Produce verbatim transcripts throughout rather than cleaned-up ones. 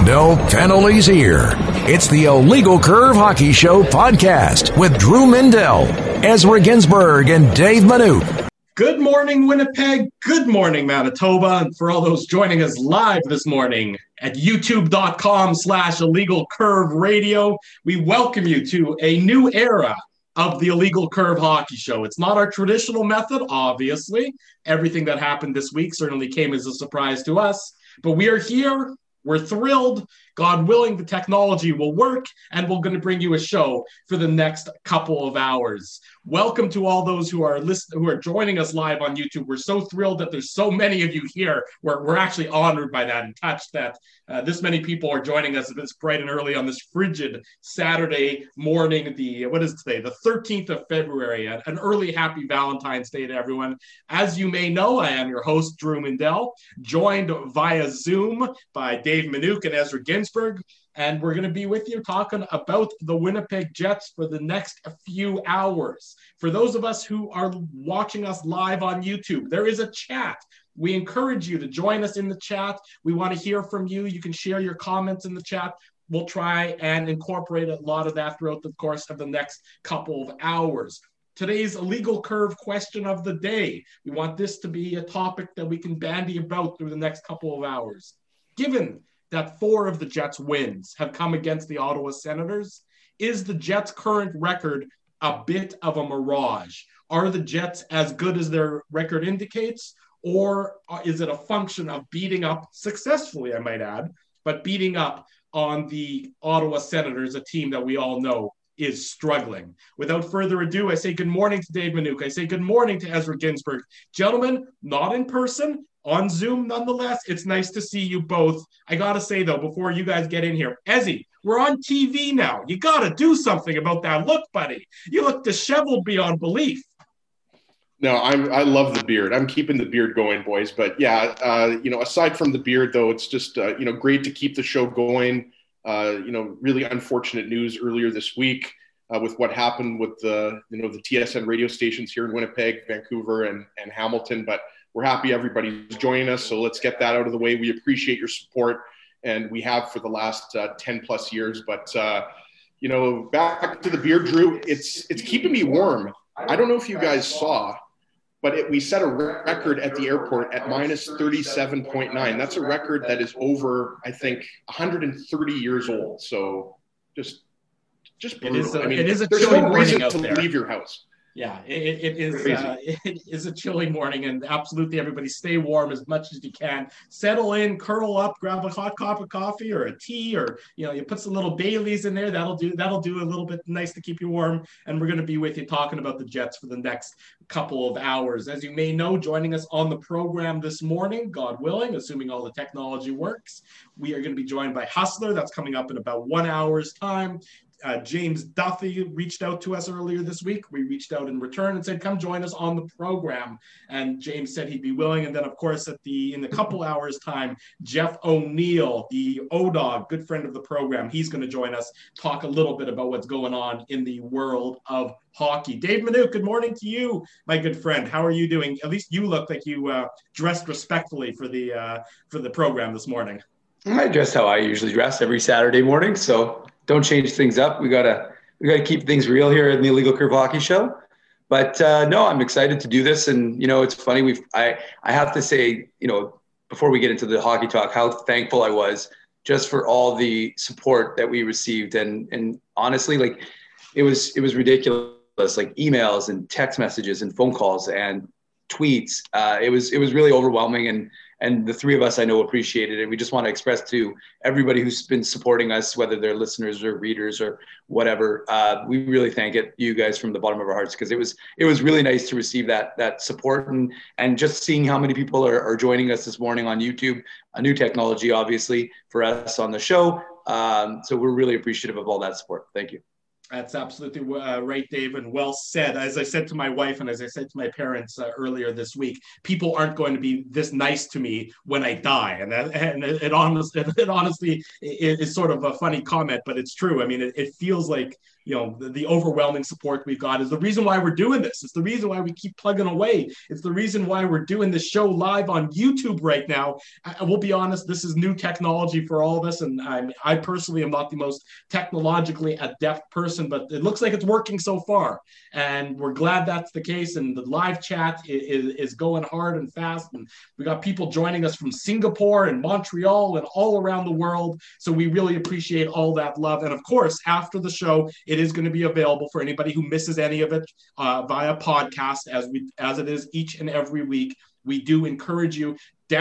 No penalties here. It's the Illegal Curve Hockey Show podcast with Drew Mindell, Ezra Ginsburg, and Dave Manouk. Good morning, Winnipeg. Good morning, Manitoba. And for all those joining us live this morning at youtube.com slash illegal curve radio, we welcome you to a new era of the Illegal Curve Hockey Show. It's not our traditional method, obviously. Everything that happened this week certainly came as a surprise to us. But we are here. We're thrilled. God willing, the technology will work, and we're going to bring you a show for the next couple of hours. Welcome to all those who are listening, who are joining us live on YouTube. We're so thrilled that there's so many of you here. We're, we're actually honored by that and touched that uh, this many people are joining us this bright and early on this frigid Saturday morning. The what is today? The thirteenth of February. An early happy Valentine's Day to everyone. As you may know, I am your host, Drew Mindell, joined via Zoom by Dave Manouk and Ezra Ginsburg. And we're going to be with you talking about the Winnipeg Jets for the next few hours. For those of us who are watching us live on YouTube, there is a chat. We encourage you to join us in the chat. We want to hear from you. You can share your comments in the chat. We'll try and incorporate a lot of that throughout the course of the next couple of hours. Today's Illegal Curve question of the day. We want this to be a topic that we can bandy about through the next couple of hours. Given that four of the Jets' wins have come against the Ottawa Senators, is the Jets' current record a bit of a mirage? Are the Jets as good as their record indicates, or is it a function of beating up successfully, I might add, but beating up on the Ottawa Senators, a team that we all know is struggling? Without further ado, I say good morning to Dave Manouk. I say good morning to Ezra Ginsburg. Gentlemen, not in person, on Zoom nonetheless. It's nice to see you both. I gotta say though, before you guys get in here, Ezzy, we're on T V now. You gotta do something about that look, buddy. You look disheveled beyond belief. No, I'm, I love the beard. I'm keeping the beard going, boys. But yeah, uh, you know, aside from the beard though, it's just, uh, you know, great to keep the show going. Uh, you know, really unfortunate news earlier this week uh, with what happened with the, you know, the T S N radio stations here in Winnipeg, Vancouver, and, and Hamilton. But we're happy everybody's joining us. So let's get that out of the way. We appreciate your support, and we have for the last uh, ten plus years. But, uh, you know, back to the beard, Drew, it's, it's keeping me warm. I don't know if you guys saw, but it, we set a record at the airport at minus thirty-seven point nine. That's a record that is over, I think, one hundred thirty years old. So just, just brutal. It is a, I mean, it is a there's chilly no morning reason out to there. leave your house. Yeah, it, it is uh, it is a chilly morning, and absolutely everybody stay warm as much as you can. Settle in, curl up, grab a hot cup of coffee or a tea, or you know, you put some little Baileys in there. That'll do that'll do a little bit nice to keep you warm. And we're going to be with you talking about the Jets for the next couple of hours. As you may know, joining us on the program this morning, God willing, assuming all the technology works, we are going to be joined by Hustler. That's coming up in about one hour's time. Uh, James Duffy reached out to us earlier this week. We reached out in return and said, come join us on the program. And James said he'd be willing. And then, of course, at the in a couple hours' time, Jeff O'Neill, the O-Dog, good friend of the program, he's going to join us, talk a little bit about what's going on in the world of hockey. Dave Manouk, good morning to you, my good friend. How are you doing? At least you look like you uh, dressed respectfully for the uh, for the program this morning. I dress how I usually dress every Saturday morning, so don't change things up. We gotta we gotta keep things real here in the Illegal Curve Hockey Show. But uh, no, I'm excited to do this, and you know, it's funny. We've I I have to say, you know, before we get into the hockey talk, how thankful I was just for all the support that we received, and and honestly, like it was it was ridiculous, like emails and text messages and phone calls and tweets. Uh, it was it was really overwhelming, and. And the three of us, I know, appreciate it. And we just want to express to everybody who's been supporting us, whether they're listeners or readers or whatever, uh, we really thank it, you guys, from the bottom of our hearts, because it was it was really nice to receive that that support, and and just seeing how many people are, are joining us this morning on YouTube, a new technology, obviously, for us on the show. Um, so we're really appreciative of all that support. Thank you. That's absolutely uh, right, Dave, and well said. As I said to my wife and as I said to my parents uh, earlier this week, people aren't going to be this nice to me when I die, and that, and it, it, honest, it, it honestly is, is sort of a funny comment, but it's true. I mean, it, it feels like, you know, the, the overwhelming support we've got is the reason why we're doing this. It's the reason why we keep plugging away. It's the reason why we're doing this show live on YouTube right now. I, we'll be honest, this is new technology for all of us, and I'm, I personally am not the most technologically adept person, but it looks like it's working so far, and we're glad that's the case. And the live chat is, is going hard and fast, and we got people joining us from Singapore and Montreal and all around the world, so we really appreciate all that love. And of course, after the show, it is going to be available for anybody who misses any of it uh, via podcast, as we as it is each and every week. We do encourage you,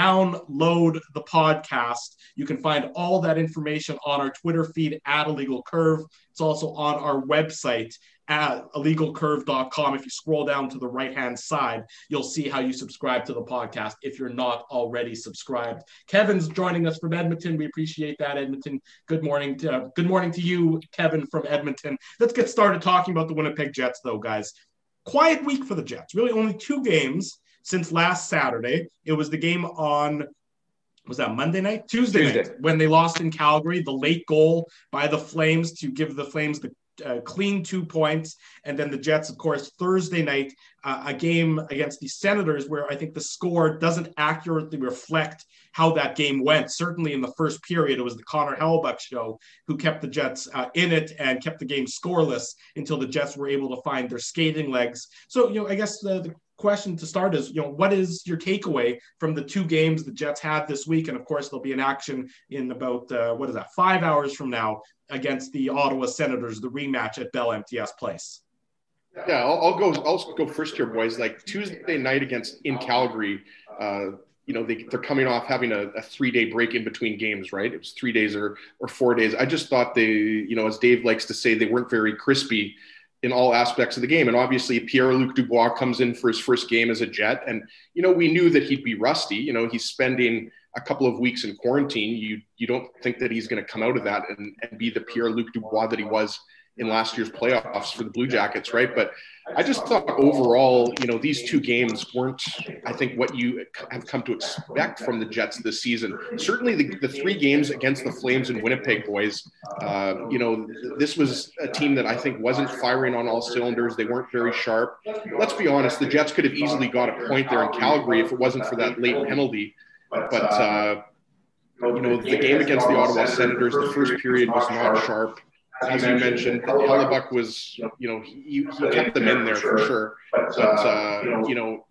download the podcast. You can find all that information on our Twitter feed at Illegal Curve. It's also on our website at illegal curve dot com. If you scroll down to the right-hand side, you'll see how you subscribe to the podcast if you're not already subscribed. Kevin's joining us from Edmonton. We appreciate that, Edmonton. Good morning to, uh, good morning to you, Kevin from Edmonton. Let's get started talking about the Winnipeg Jets, though, guys. Quiet week for the Jets. Really only two games since last Saturday. It was the game on, was that Monday night? Tuesday, Tuesday night, when they lost in Calgary, the late goal by the Flames to give the Flames the uh, clean two points. And then the Jets, of course, Thursday night, uh, a game against the Senators where I think the score doesn't accurately reflect how that game went. Certainly in the first period, it was the Connor Hellebuyck show who kept the Jets uh, in it and kept the game scoreless until the Jets were able to find their skating legs. So, you know, I guess the, the question to start is, you know, what is your takeaway from the two games the Jets had this week? And of course, there'll be an action in about, uh, what is that, five hours from now against the Ottawa Senators, the rematch at Bell M T S Place. Yeah, I'll, I'll go. I'll go first here, boys. Like Tuesday night against in Calgary, uh, you know, they, they're coming off having a, a three-day break in between games, right? It was three days or or four days. I just thought they, you know, as Dave likes to say, they weren't very crispy in all aspects of the game. And obviously, Pierre-Luc Dubois comes in for his first game as a Jet, and you know, we knew that he'd be rusty. You know, he's spending a couple of weeks in quarantine. You you don't think that he's going to come out of that and, and be the Pierre-Luc Dubois that he was in last year's playoffs for the Blue Jackets, right? But I just thought overall, you know, these two games weren't, I think, what you have come to expect from the Jets this season. Certainly the, the three games against the Flames in Winnipeg, boys, uh, you know, this was a team that I think wasn't firing on all cylinders. They weren't very sharp. Let's be honest, the Jets could have easily got a point there in Calgary if it wasn't for that late penalty. But, uh, you know, the game against the Ottawa Senators, the first period was not sharp. As you mentioned, Hellebuyck was, you know, he, he kept them in there for sure. But, uh, you know,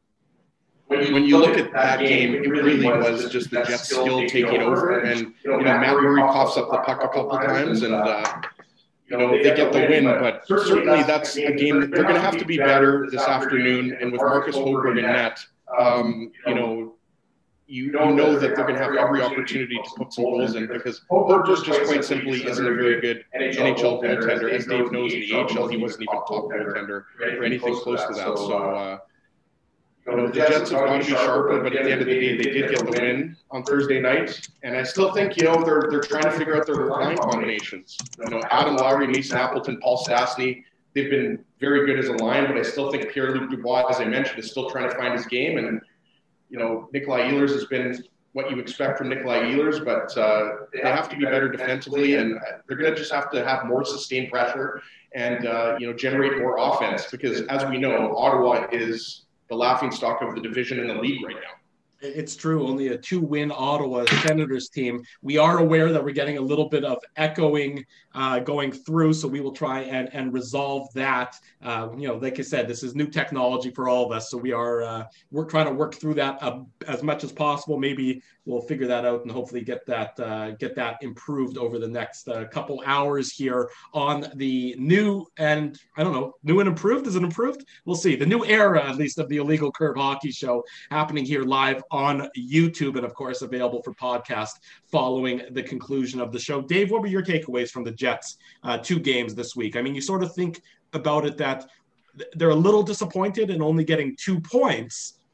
when you look at that game, it really was just the Jets' skill taking over. And, you know, Matt Murray coughs up the puck a couple times and, uh, you know, they get the win. But certainly that's a game that they're going to have to be better this afternoon. And with Marcus Hoberg in net, um, you know, You, you know that they're going to have every opportunity to put some goals in because Hoberg just quite simply isn't a very good N H L goaltender. As Dave knows, in the A H L, he wasn't even top goaltender or anything close to that. So, uh, you know, the Jets have got to be sharper, but at the end of the day, they did get the win on Thursday night. And I still think, you know, they're they're trying to figure out their line combinations. You know, Adam Lowry, Mason Appleton, Paul Stastny, they've been very good as a line, but I still think Pierre-Luc Dubois, as I mentioned, is still trying to find his game. And you know, Nikolai Ehlers has been what you expect from Nikolai Ehlers, but uh, they have to be better defensively, and they're going to just have to have more sustained pressure and, uh, you know, generate more offense because, as we know, Ottawa is the laughingstock of the division in the league right now. It's true. Only a two-win Ottawa Senators team. We are aware that we're getting a little bit of echoing uh, going through, so we will try and, and resolve that. Uh, you know, like I said, this is new technology for all of us, so we are uh, we're trying to work through that uh, as much as possible. Maybe we'll figure that out and hopefully get that uh, get that improved over the next uh, couple hours here on the new and I don't know, new and improved. Is it improved? We'll see. The new era, at least, of the Illegal Curve Hockey Show happening here live on YouTube and, of course, available for podcast following the conclusion of the show. Dave, what were your takeaways from the Jets' uh, two games this week? I mean, you sort of think about it that they're a little disappointed in only getting two points,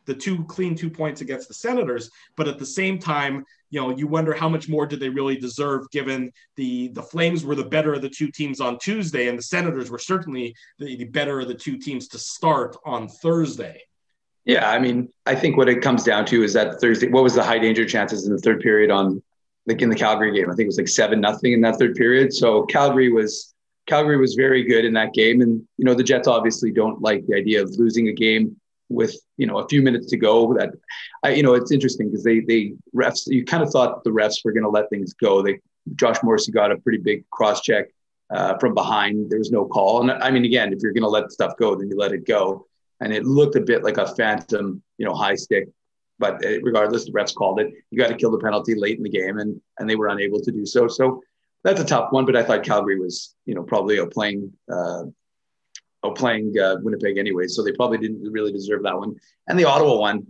the two clean two points against the Senators, but at the same time, you know, you wonder how much more did they really deserve, given the the Flames were the better of the two teams on Tuesday, and the Senators were certainly the, the better of the two teams to start on Thursday. Yeah, I mean, I think what it comes down to is that Thursday, what was the high danger chances in the third period on, like in the Calgary game? I think it was like seven nothing in that third period. So Calgary was Calgary was very good in that game, and you know the Jets obviously don't like the idea of losing a game with, you know, a few minutes to go. That, I, you know, it's interesting because they they refs. You kind of thought the refs were going to let things go. They Josh Morrissey got a pretty big cross check uh, from behind. There was no call, and I mean, again, if you're going to let stuff go, then you let it go. And it looked a bit like a phantom, you know, high stick. But regardless, the refs called it. You got to kill the penalty late in the game, and and they were unable to do so. So that's a tough one. But I thought Calgary was, you know, probably outplaying uh, outplaying uh, Winnipeg anyway. So they probably didn't really deserve that one. And the Ottawa one,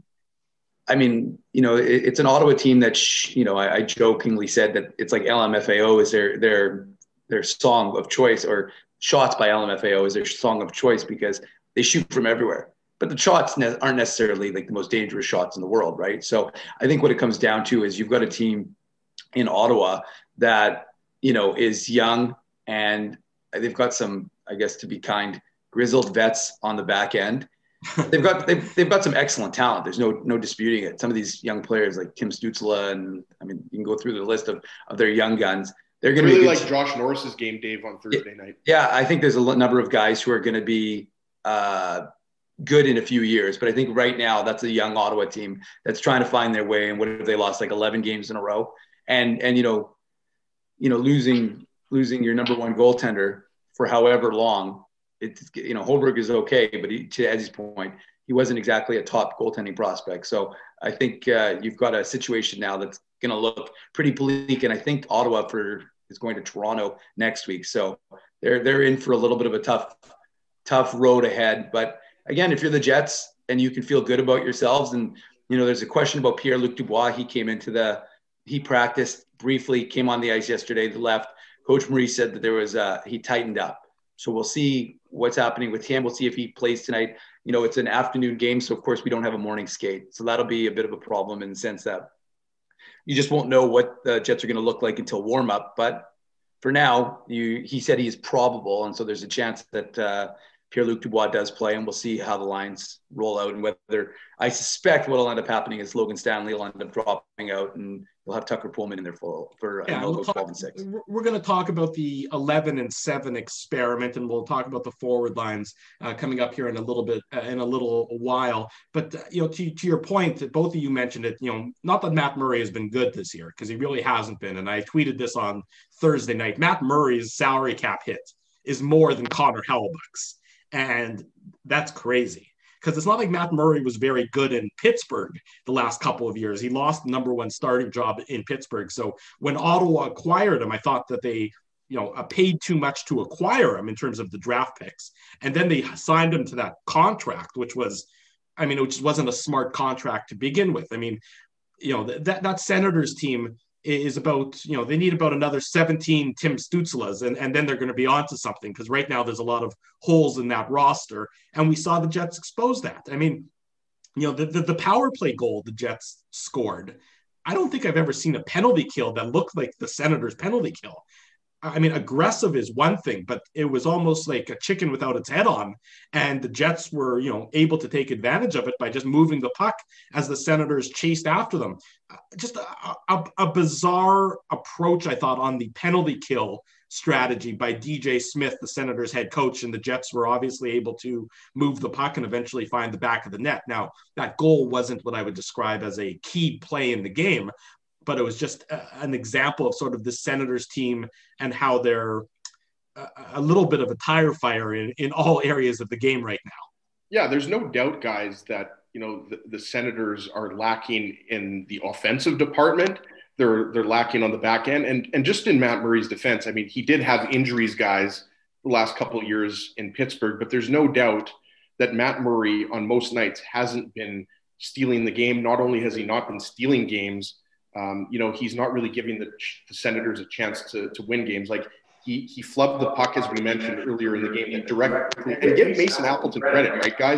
I mean, you know, it, it's an Ottawa team that, sh- you know, I, I jokingly said that it's like L M F A O is their their their song of choice, or shots by L M F A O is their song of choice, because they shoot from everywhere, but the shots ne- aren't necessarily like the most dangerous shots in the world, right? So I think what it comes down to is you've got a team in Ottawa that, you know, is young, and they've got some, I guess, to be kind, grizzled vets on the back end. They've got they've, they've got some excellent talent. There's no no disputing it. Some of these young players like Tim Stützle, and I mean, you can go through the list of of their young guns. They're going to really be like t- Josh Norris's game, Dave, on Thursday yeah, night. Yeah, I think there's a l- number of guys who are going to be uh, good in a few years, but I think right now that's a young Ottawa team that's trying to find their way. And what have they lost, like eleven games in a row? And and you know, you know, losing losing your number one goaltender for however long. It's, you know, Holbrook is okay, but he, to Eddie's point, he wasn't exactly a top goaltending prospect. So I think uh, you've got a situation now that's going to look pretty bleak. And I think Ottawa for is going to Toronto next week, so they're they're in for a little bit of a tough tough road ahead. But again, if you're the Jets and you can feel good about yourselves, and you know, there's a question about Pierre-Luc Dubois. He came into the he practiced briefly, came on the ice yesterday, left. Coach Maurice said that there was uh, he tightened up. So we'll see what's happening with him. We'll see if he plays tonight. You know, it's an afternoon game, so of course we don't have a morning skate. So that'll be a bit of a problem in the sense that you just won't know what the Jets are going to look like until warm up. But for now, you he said he is probable, and so there's a chance that uh, Pierre-Luc Dubois does play, and we'll see how the lines roll out, and whether I suspect what will end up happening is Logan Stanley will end up dropping out, and we'll have Tucker Pullman in there for for yeah, uh, we'll talk, twelve and six. We're going to talk about the eleven and seven experiment, and we'll talk about the forward lines uh, coming up here in a little bit uh, in a little while. But uh, you know, to to your point, that both of you mentioned it. You know, not that Matt Murray has been good this year, because he really hasn't been. And I tweeted this on Thursday night. Matt Murray's salary cap hit is more than Connor Hellebuyck's. And that's crazy, because it's not like Matt Murray was very good in Pittsburgh the last couple of years. He lost the number one starting job in Pittsburgh. So when Ottawa acquired him, I thought that they, you know, paid too much to acquire him in terms of the draft picks. And then they signed him to that contract, which was, I mean, it just wasn't a smart contract to begin with. I mean, you know, that, that Senators team is about, you know, they need about another seventeen Tim Stützles, and, and then they're going to be onto something, because right now there's a lot of holes in that roster, and we saw the Jets expose that. I mean, you know, the, the, the power play goal the Jets scored, I don't think I've ever seen a penalty kill that looked like the Senators' penalty kill. I mean, aggressive is one thing, but it was almost like a chicken without its head on. And the Jets were, you know, able to take advantage of it by just moving the puck as the Senators chased after them. Just a, a, a bizarre approach, I thought, on the penalty kill strategy by D J Smith, the Senators head coach, and the Jets were obviously able to move the puck and eventually find the back of the net. Now, that goal wasn't what I would describe as a key play in the game, but it was just a, an example of sort of the Senators team and how they're a, a little bit of a tire fire in, in all areas of the game right now. Yeah, there's no doubt, guys, that, you know, the, the Senators are lacking in the offensive department. They're they're lacking on the back end. And, and just in Matt Murray's defense, I mean, he did have injuries, guys, the last couple of years in Pittsburgh, but there's no doubt that Matt Murray on most nights hasn't been stealing the game. Not only has he not been stealing games, Um, you know, he's not really giving the, the Senators a chance to, to win games. Like he he flubbed the puck, as we mentioned earlier in the game, and direct and give Mason Appleton credit, right, guys? Like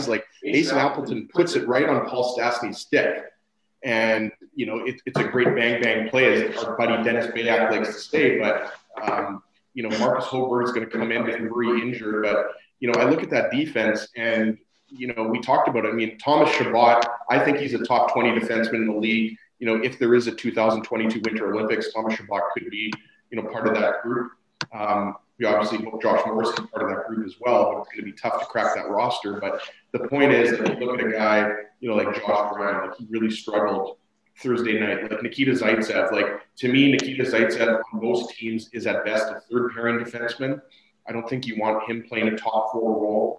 Mason Appleton puts it right on Paul Stastny's stick. And, you know, it, it's a great bang-bang play, as our buddy Dennis Bayak likes to say. But, um, you know, Marcus Hoberg is going to come in with very injured. But, you know, I look at that defense and, you know, we talked about it. I mean, Thomas Chabot, I think he's a top twenty defenseman in the league. You know, if there is a two thousand twenty-two Winter Olympics, Thomas Chabot could be, you know, part of that group. Um, we obviously hope Josh Morris is part of that group as well, but it's going to be tough to crack that roster. But the point is that you look at a guy, you know, like Josh Brown, like he really struggled Thursday night. Like Nikita Zaitsev, like to me, Nikita Zaitsev on most teams is at best a third pairing defenseman. I don't think you want him playing a top four role.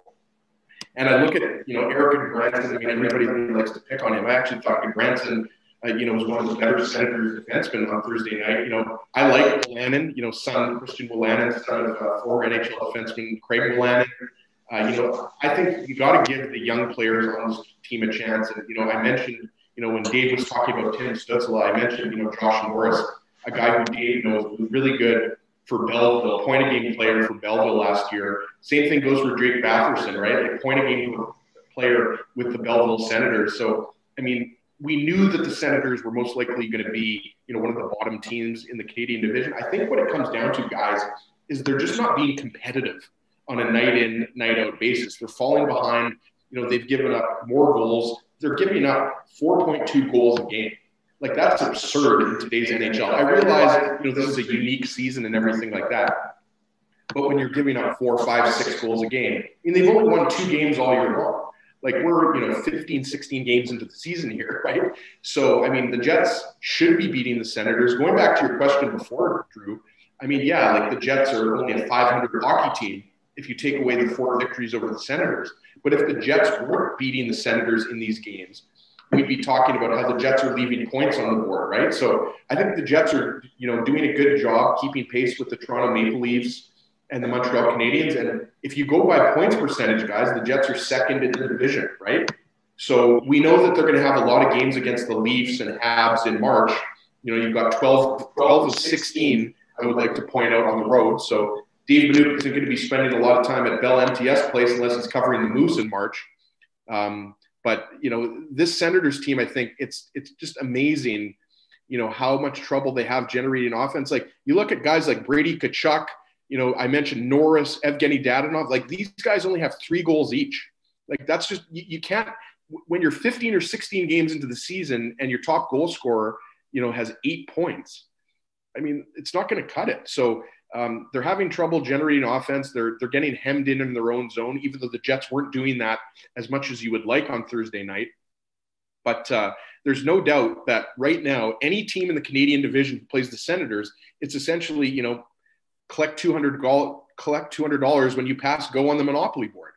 And I look at, you know, Eric Granson. I mean, everybody really likes to pick on him. I actually thought Granson, uh, you know, was one of the better Senators defensemen on Thursday night. You know, I like Wolanin, you know, son Christian Wolanin, son of uh, former N H L defenseman Craig Wolanin. Uh, you know, I think you got to give the young players on this team a chance. And, you know, I mentioned, you know, when Dave was talking about Tim Stützle, I mentioned, you know, Josh Morris, a guy who Dave knows was really good for Belleville, point of game player for Belleville last year. Same thing goes for Drake Batherson, right? Like point of game player with the Belleville Senators. So, I mean, we knew that the Senators were most likely going to be, you know, one of the bottom teams in the Canadian division. I think what it comes down to, guys, is they're just not being competitive on a night in, night out basis. They're falling behind. You know, they've given up more goals. They're giving up four point two goals a game. Like, that's absurd in today's N H L. I realize, you know, this is a unique season and everything like that. But when you're giving up four, five, six goals a game, I mean, they've only won two games all year long. Like, we're, you know, fifteen, sixteen games into the season here, right? So, I mean, the Jets should be beating the Senators. Going back to your question before, Drew, I mean, yeah, like the Jets are only a five hundred hockey team if you take away the four victories over the Senators. But if the Jets weren't beating the Senators in these games, we'd be talking about how the Jets are leaving points on the board, right? So I think the Jets are, you know, doing a good job keeping pace with the Toronto Maple Leafs and the Montreal Canadiens. And if you go by points percentage, guys, the Jets are second in the division, right? So we know that they're going to have a lot of games against the Leafs and Habs in March. You know, you've got twelve, twelve of sixteen, I would like to point out, on the road. So Dave Minute isn't going to be spending a lot of time at Bell M T S Place unless he's covering the Moose in March. Um, But, you know, this Senators team, I think it's it's just amazing, you know, how much trouble they have generating offense. Like, you look at guys like Brady Tkachuk, you know, I mentioned Norris, Evgeny Dadonov. Like, these guys only have three goals each. Like, that's just, you, you can't, when you're fifteen or sixteen games into the season and your top goal scorer, you know, has eight points. I mean, it's not going to cut it. So, Um, they're having trouble generating offense. They're they're getting hemmed in in their own zone, even though the Jets weren't doing that as much as you would like on Thursday night. But uh, there's no doubt that right now, any team in the Canadian division who plays the Senators, it's essentially, you know, collect two hundred dollars collect two hundred dollars when you pass go on the Monopoly board.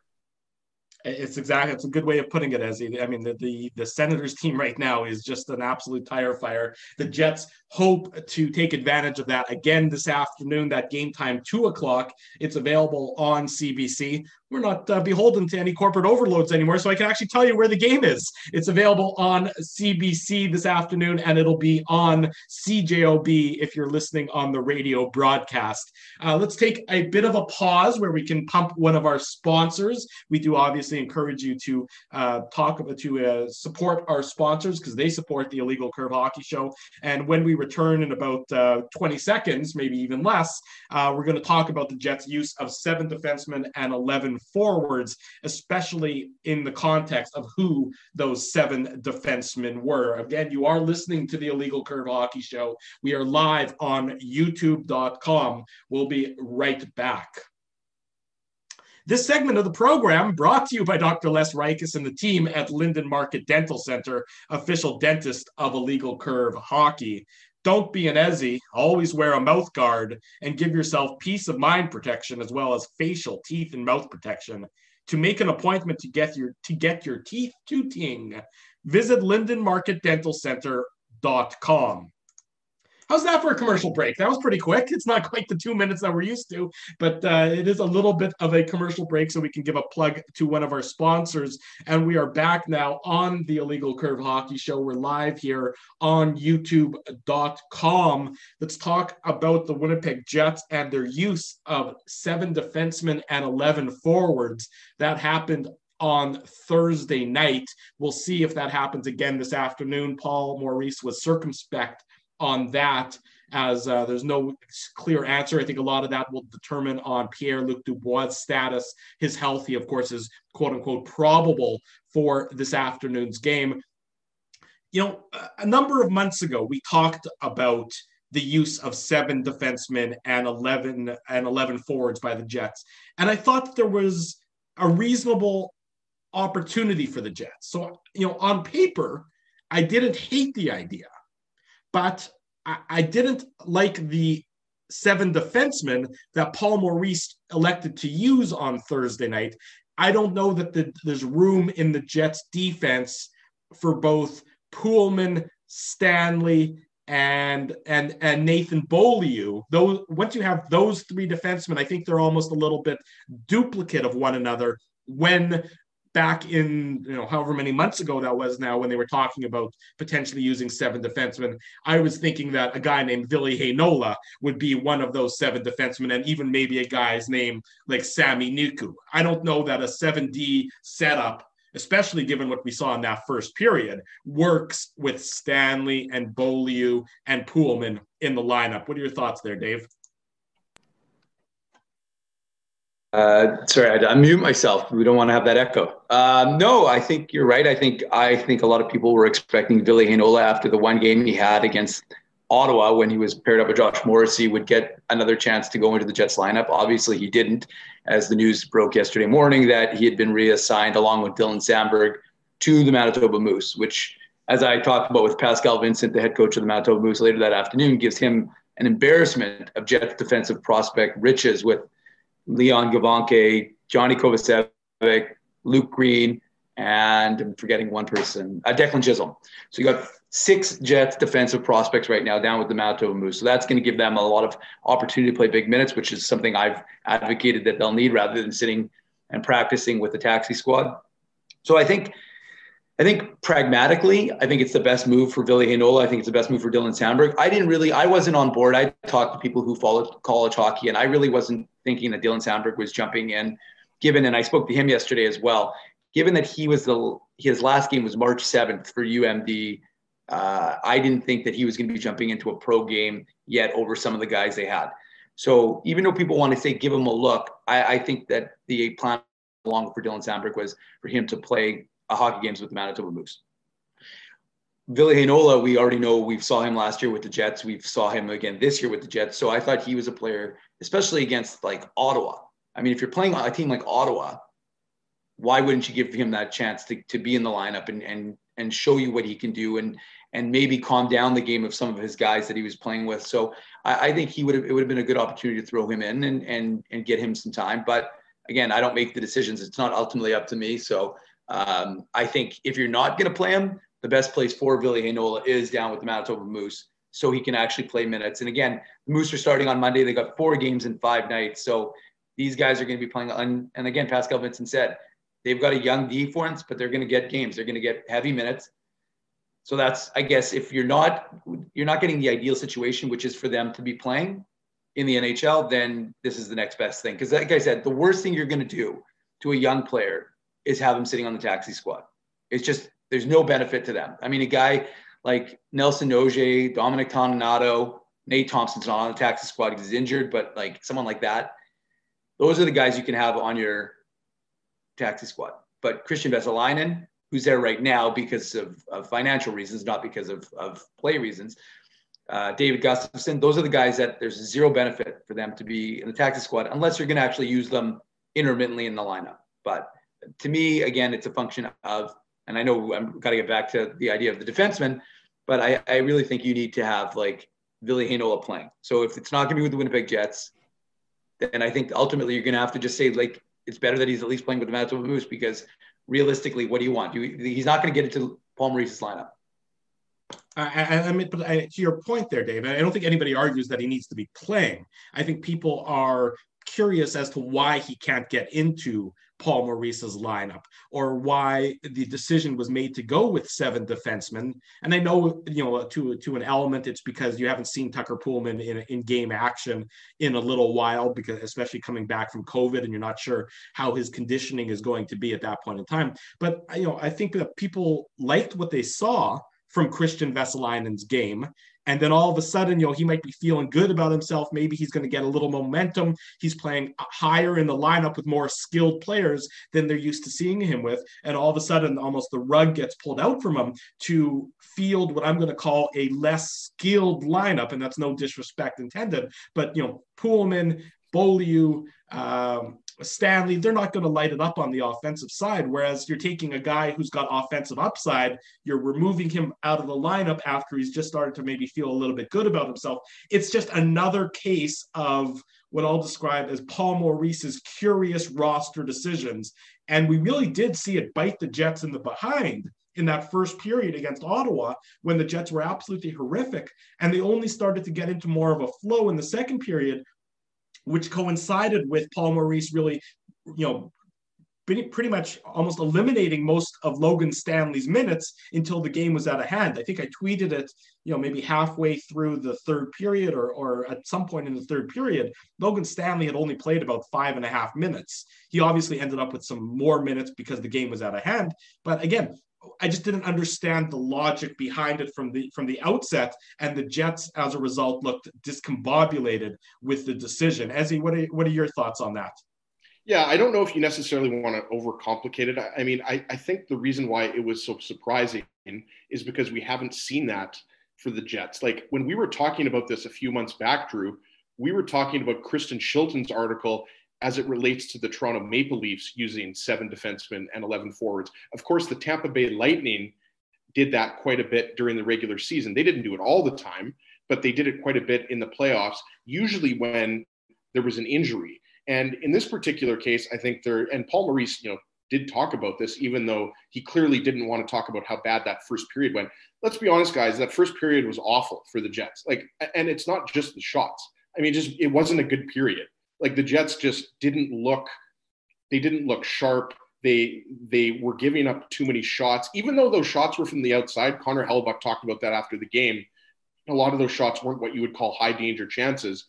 It's exactly, it's a good way of putting it, Ezzy. I mean, the, the, the Senators team right now is just an absolute tire fire. The Jets hope to take advantage of that again this afternoon, that game time, two o'clock. It's available on C B C. We're not uh, beholden to any corporate overloads anymore, so I can actually tell you where the game is. It's available on C B C this afternoon, and it'll be on C J O B if you're listening on the radio broadcast. Uh, let's take a bit of a pause where we can pump one of our sponsors. We do obviously encourage you to uh, talk about, to uh, support our sponsors because they support the Illegal Curve Hockey Show. And when we return in about uh, twenty seconds, maybe even less, uh, we're going to talk about the Jets' use of seven defensemen and eleven forwards, especially in the context of who those seven defensemen were. Again, you are listening to the Illegal Curve Hockey Show. We are live on YouTube dot com. We'll be right back. This segment of the program brought to you by Doctor Les Reiches and the team at Linden Market Dental Center, official dentist of Illegal Curve Hockey. Don't be an Ezzy. Always wear a mouth guard and give yourself peace of mind protection as well as facial, teeth, and mouth protection. To make an appointment to get your to get your teeth tooting, visit Linden Market Dental Center dot com. How's that for a commercial break? That was pretty quick. It's not quite the two minutes that we're used to, but uh, it is a little bit of a commercial break so we can give a plug to one of our sponsors. And we are back now on the Illegal Curve Hockey Show. We're live here on YouTube dot com. Let's talk about the Winnipeg Jets and their use of seven defensemen and eleven forwards. That happened on Thursday night. We'll see if that happens again this afternoon. Paul Maurice was circumspect on that, as uh, there's no clear answer. I think a lot of that will determine on Pierre-Luc Dubois' status. His health, he, of course, is quote-unquote probable for this afternoon's game. You know, a number of months ago, we talked about the use of seven defensemen and eleven and eleven forwards by the Jets. And I thought that there was a reasonable opportunity for the Jets. So, you know, on paper, I didn't hate the idea, but I, I didn't like the seven defensemen that Paul Maurice elected to use on Thursday night. I don't know that the, there's room in the Jets defense for both Poolman, Stanley, and and and Nathan Beaulieu. Those, once you have those three defensemen, I think they're almost a little bit duplicate of one another. When back in, you know, however many months ago that was now, when they were talking about potentially using seven defensemen, I was thinking that a guy named Ville Heinola would be one of those seven defensemen, and even maybe a guy's name like Sami Niku. I don't know that a seven D setup, especially given what we saw in that first period, works with Stanley and Beaulieu and Poolman in the lineup. What are your thoughts there, Dave? Uh, sorry, I had to unmute myself. We don't want to have that echo. Uh, no, I think you're right. I think I think a lot of people were expecting Ville Heinola, after the one game he had against Ottawa when he was paired up with Josh Morrissey, would get another chance to go into the Jets lineup. Obviously, he didn't, as the news broke yesterday morning that he had been reassigned along with Dylan Samberg to the Manitoba Moose, which, as I talked about with Pascal Vincent, the head coach of the Manitoba Moose, later that afternoon, gives him an embarrassment of Jets defensive prospect riches with Leon Gavanke, Johnny Kovacevic, Luke Green, and I'm forgetting one person, uh, Declan Chisholm. So you got six Jets defensive prospects right now down with the Manitoba Moose. So that's going to give them a lot of opportunity to play big minutes, which is something I've advocated that they'll need rather than sitting and practicing with the taxi squad. So I think, I think pragmatically, I think it's the best move for Ville Heinola. I think it's the best move for Dylan Samberg. I didn't really, I wasn't on board. I talked to people who followed college hockey, and I really wasn't thinking that Dylan Samberg was jumping in, given, and I spoke to him yesterday as well, given that he was the, his last game was March seventh for U M D. Uh, I didn't think that he was going to be jumping into a pro game yet over some of the guys they had. So even though people want to say give him a look, I, I think that the plan along for Dylan Samberg was for him to play a hockey games with the Manitoba Moose. Ville Heinola, we already know, we saw him last year with the Jets. We saw him again this year with the Jets. So I thought he was a player, especially against like Ottawa. I mean, if you're playing a team like Ottawa, why wouldn't you give him that chance to, to be in the lineup and, and, and show you what he can do and, and maybe calm down the game of some of his guys that he was playing with. So I, I think he would have, it would have been a good opportunity to throw him in and, and, and get him some time. But again, I don't make the decisions. It's not ultimately up to me. So um, I think if you're not going to play him, the best place for Ville Heinola is down with the Manitoba Moose so he can actually play minutes. And again, the Moose are starting on Monday. They got four games in five nights. So these guys are going to be playing on, and again, Pascal Vincent said, they've got a young defense, but they're going to get games. They're going to get heavy minutes. So that's, I guess, if you're not, you're not getting the ideal situation, which is for them to be playing in the N H L, then this is the next best thing. Because like I said, the worst thing you're going to do to a young player is have them sitting on the taxi squad. It's just, there's no benefit to them. I mean, a guy like Nelson Ogier, Dominic Toninato, Nate Thompson's not on the taxi squad because he's injured, but like someone like that, those are the guys you can have on your taxi squad. But Christian Vesalainen, who's there right now because of, of financial reasons, not because of, of play reasons, uh, David Gustafson, those are the guys that there's zero benefit for them to be in the taxi squad unless you're going to actually use them intermittently in the lineup. But to me, again, it's a function of, and I know I'm got to get back to the idea of the defenseman, but I, I really think you need to have like Ville Heinola playing. So if it's not going to be with the Winnipeg Jets, then I think ultimately you're going to have to just say like, it's better that he's at least playing with the Manitoba Moose because realistically, what do you want? You, he's not going to get into Paul Maurice's lineup. I, I mean, but I, to your point there, Dave, I don't think anybody argues that he needs to be playing. I think people are curious as to why he can't get into Paul Maurice's lineup, or why the decision was made to go with seven defensemen. And I know, you know, to to an element, it's because you haven't seen Tucker Poolman in in game action in a little while, because especially coming back from COVID, and you're not sure how his conditioning is going to be at that point in time. But you know, I think that people liked what they saw from Christian Vesalainen's game. And then all of a sudden, you know, he might be feeling good about himself. Maybe he's going to get a little momentum. He's playing higher in the lineup with more skilled players than they're used to seeing him with. And all of a sudden, almost the rug gets pulled out from him to field what I'm going to call a less skilled lineup. And that's no disrespect intended. But, you know, Poolman, Beaulieu, um, Stanley, they're not going to light it up on the offensive side. Whereas you're taking a guy who's got offensive upside, you're removing him out of the lineup after he's just started to maybe feel a little bit good about himself. It's just another case of what I'll describe as Paul Maurice's curious roster decisions. And we really did see it bite the Jets in the behind in that first period against Ottawa, when the Jets were absolutely horrific. And they only started to get into more of a flow in the second period, which coincided with Paul Maurice really, you know, pretty, pretty much almost eliminating most of Logan Stanley's minutes until the game was out of hand. I think I tweeted it, you know, maybe halfway through the third period, or, or at some point in the third period. Logan Stanley had only played about five and a half minutes. He obviously ended up with some more minutes because the game was out of hand. But again, I just didn't understand the logic behind it from the from the outset, and the Jets, as a result, looked discombobulated with the decision. Ezzy, what are what are your thoughts on that? Yeah, I don't know if you necessarily want to overcomplicate it. I mean, I, I think the reason why it was so surprising is because we haven't seen that for the Jets. Like when we were talking about this a few months back, Drew, we were talking about Kristen Shilton's article as it relates to the Toronto Maple Leafs using seven defensemen and eleven forwards. Of course, the Tampa Bay Lightning did that quite a bit during the regular season. They didn't do it all the time, but they did it quite a bit in the playoffs, usually when there was an injury. And in this particular case, I think there, and Paul Maurice, you know, did talk about this, even though he clearly didn't want to talk about how bad that first period went. Let's be honest, guys, that first period was awful for the Jets. Like, and it's not just the shots. I mean, just, it wasn't a good period. Like the Jets just didn't look, they didn't look sharp. They they were giving up too many shots, even though those shots were from the outside. Connor Hellebuyck talked about that after the game. A lot of those shots weren't what you would call high danger chances.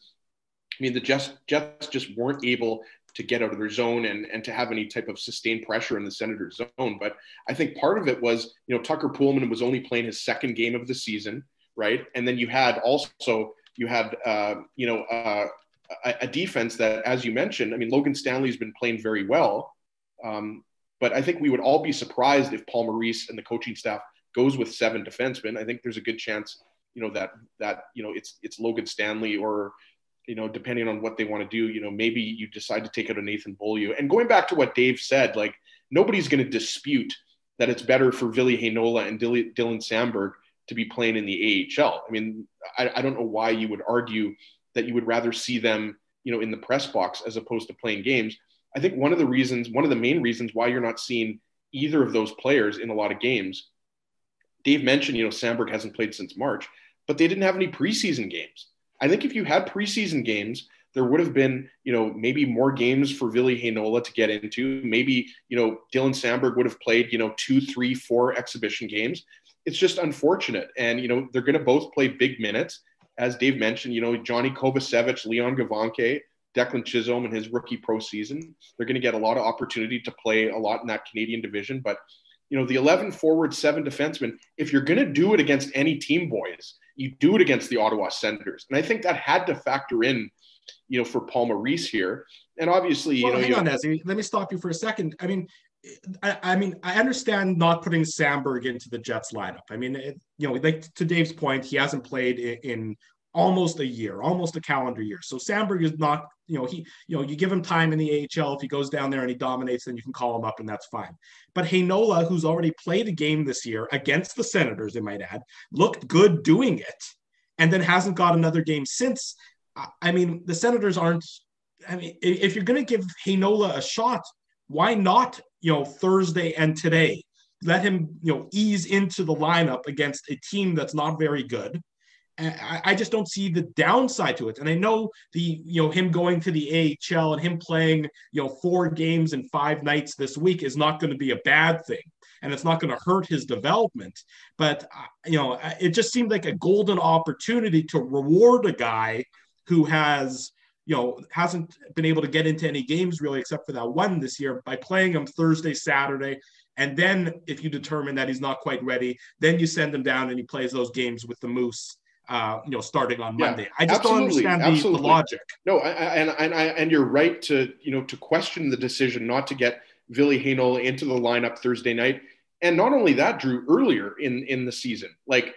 I mean, the Jets, Jets just weren't able to get out of their zone and, and to have any type of sustained pressure in the Senators' zone. But I think part of it was, you know, Tucker Poolman was only playing his second game of the season, right? And then you had also, you had, uh, you know, uh, a, a defense that, as you mentioned, I mean, Logan Stanley's been playing very well. Um, but I think we would all be surprised if Paul Maurice and the coaching staff goes with seven defensemen. I think there's a good chance, you know, that, that, you know, it's, it's Logan Stanley, or, you know, depending on what they want to do, you know, maybe you decide to take out a Nathan Beaulieu. And going back to what Dave said, like, nobody's going to dispute that it's better for Ville Heinola and Dylan Samberg to be playing in the A H L. I mean, I, I don't know why you would argue that you would rather see them, you know, in the press box as opposed to playing games. I think one of the reasons, one of the main reasons why you're not seeing either of those players in a lot of games, Dave mentioned, you know, Samberg hasn't played since March, but they didn't have any preseason games. I think if you had preseason games, there would have been, you know, maybe more games for Ville Heinola to get into. Maybe, you know, Dylan Samberg would have played, you know, two, three, four exhibition games. It's just unfortunate. And, you know, they're going to both play big minutes. As Dave mentioned, you know, Johnny Kovacevic, Leon Gavanke, Declan Chisholm in his rookie pro season, they're going to get a lot of opportunity to play a lot in that Canadian division. But, you know, the eleven forward, seven defensemen, if you're going to do it against any team, boys, you do it against the Ottawa Senators. And I think that had to factor in, you know, for Paul Maurice here. And obviously, well, you know, hang you on, know, Ezzy. Let me stop you for a second. I mean, I, I mean, I understand not putting Samberg into the Jets lineup. I mean, it, you know, like to Dave's point, he hasn't played in, in almost a year, almost a calendar year. So Samberg is not, you know, he, you know, you give him time in the A H L. If he goes down there and he dominates, then you can call him up and that's fine. But Heinola, who's already played a game this year against the Senators, I might add, looked good doing it, and then hasn't got another game since. I mean, the Senators aren't, I mean, if you're going to give Heinola a shot, why not, you know, Thursday and today? Let him, you know, ease into the lineup against a team that's not very good. I, I just don't see the downside to it. And I know the, you know, him going to the A H L and him playing, you know, four games in five nights this week is not going to be a bad thing. And it's not going to hurt his development. But, you know, it just seemed like a golden opportunity to reward a guy who has, you know, hasn't been able to get into any games really except for that one this year by playing him Thursday, Saturday. And then if you determine that he's not quite ready, then you send him down and he plays those games with the Moose. Uh, you know, starting on Monday. Yeah, I just don't understand the, the logic. No, I, and and I, and you're right to you know to question the decision not to get Ville Heinola into the lineup Thursday night, and not only that, Drew, earlier in in the season. Like,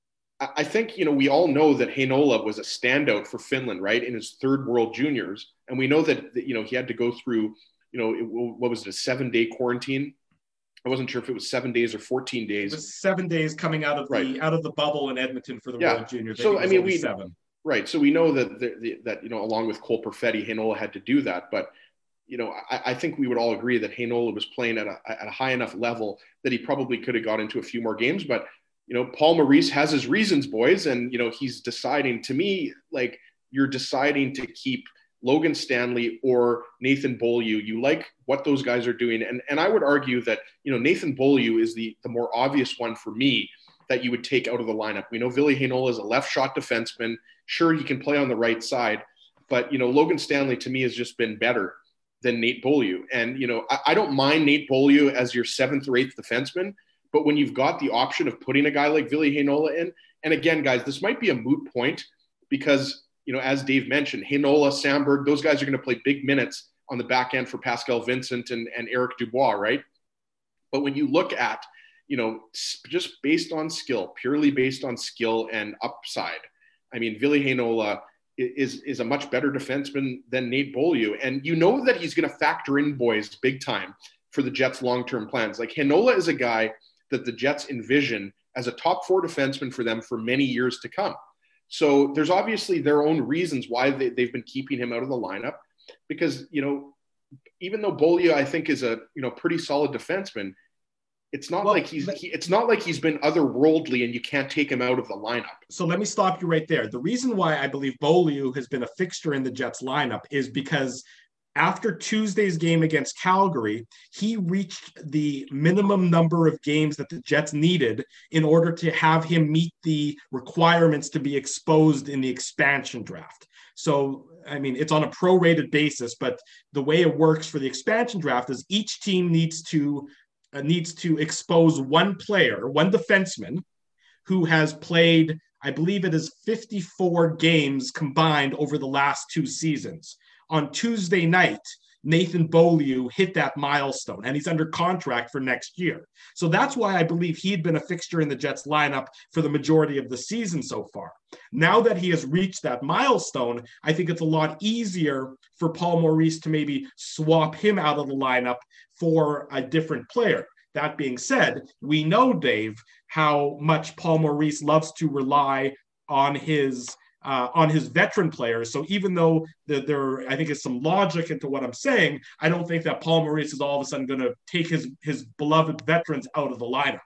I think you know we all know that Heinola was a standout for Finland, right, in his third World Juniors, and we know that you know he had to go through you know what was it, a seven day quarantine. I wasn't sure if it was seven days or fourteen days. It was seven days coming out of the right. out of the bubble in Edmonton for the yeah. World Juniors. So I, I mean, we seven. Right. So we know that the, the, that you know, along with Cole Perfetti, Heinola had to do that. But you know, I, I think we would all agree that Heinola was playing at a, at a high enough level that he probably could have got into a few more games. But you know, Paul Maurice has his reasons, boys, and you know, he's deciding. To me, like you're deciding to keep Logan Stanley or Nathan Beaulieu. You like what those guys are doing. And, and I would argue that, you know, Nathan Beaulieu is the, the more obvious one for me that you would take out of the lineup. We know Ville Heinola is a left shot defenseman. Sure, he can play on the right side, but, you know, Logan Stanley to me has just been better than Nate Beaulieu. And, you know, I, I don't mind Nate Beaulieu as your seventh or eighth defenseman, but when you've got the option of putting a guy like Ville Heinola in, and again, guys, this might be a moot point because, you know, as Dave mentioned, Heinola, Samberg, those guys are going to play big minutes on the back end for Pascal Vincent and, and Eric Dubois, right? But when you look at, you know, just based on skill, purely based on skill and upside, I mean, Ville Heinola is, is a much better defenseman than Nate Beaulieu. And you know that he's going to factor in, boys, big time for the Jets' long-term plans. Like, Heinola is a guy that the Jets envision as a top four defenseman for them for many years to come. So there's obviously their own reasons why they, they've been keeping him out of the lineup because, you know, even though Beaulieu, I think, is a, you know, pretty solid defenseman, it's not well, like he's, he, it's not like he's been otherworldly and you can't take him out of the lineup. So let me stop you right there. The reason why I believe Beaulieu has been a fixture in the Jets lineup is because after Tuesday's game against Calgary, he reached the minimum number of games that the Jets needed in order to have him meet the requirements to be exposed in the expansion draft. So, I mean, it's on a prorated basis, but the way it works for the expansion draft is each team needs to uh, needs to expose one player, one defenseman who has played, I believe it is fifty-four games combined over the last two seasons. On Tuesday night, Nathan Beaulieu hit that milestone, and he's under contract for next year. So that's why I believe he had been a fixture in the Jets lineup for the majority of the season so far. Now that he has reached that milestone, I think it's a lot easier for Paul Maurice to maybe swap him out of the lineup for a different player. That being said, we know, Dave, how much Paul Maurice loves to rely on his Uh, on his veteran players. So even though the, there, I think, is some logic into what I'm saying, I don't think that Paul Maurice is all of a sudden going to take his his beloved veterans out of the lineup.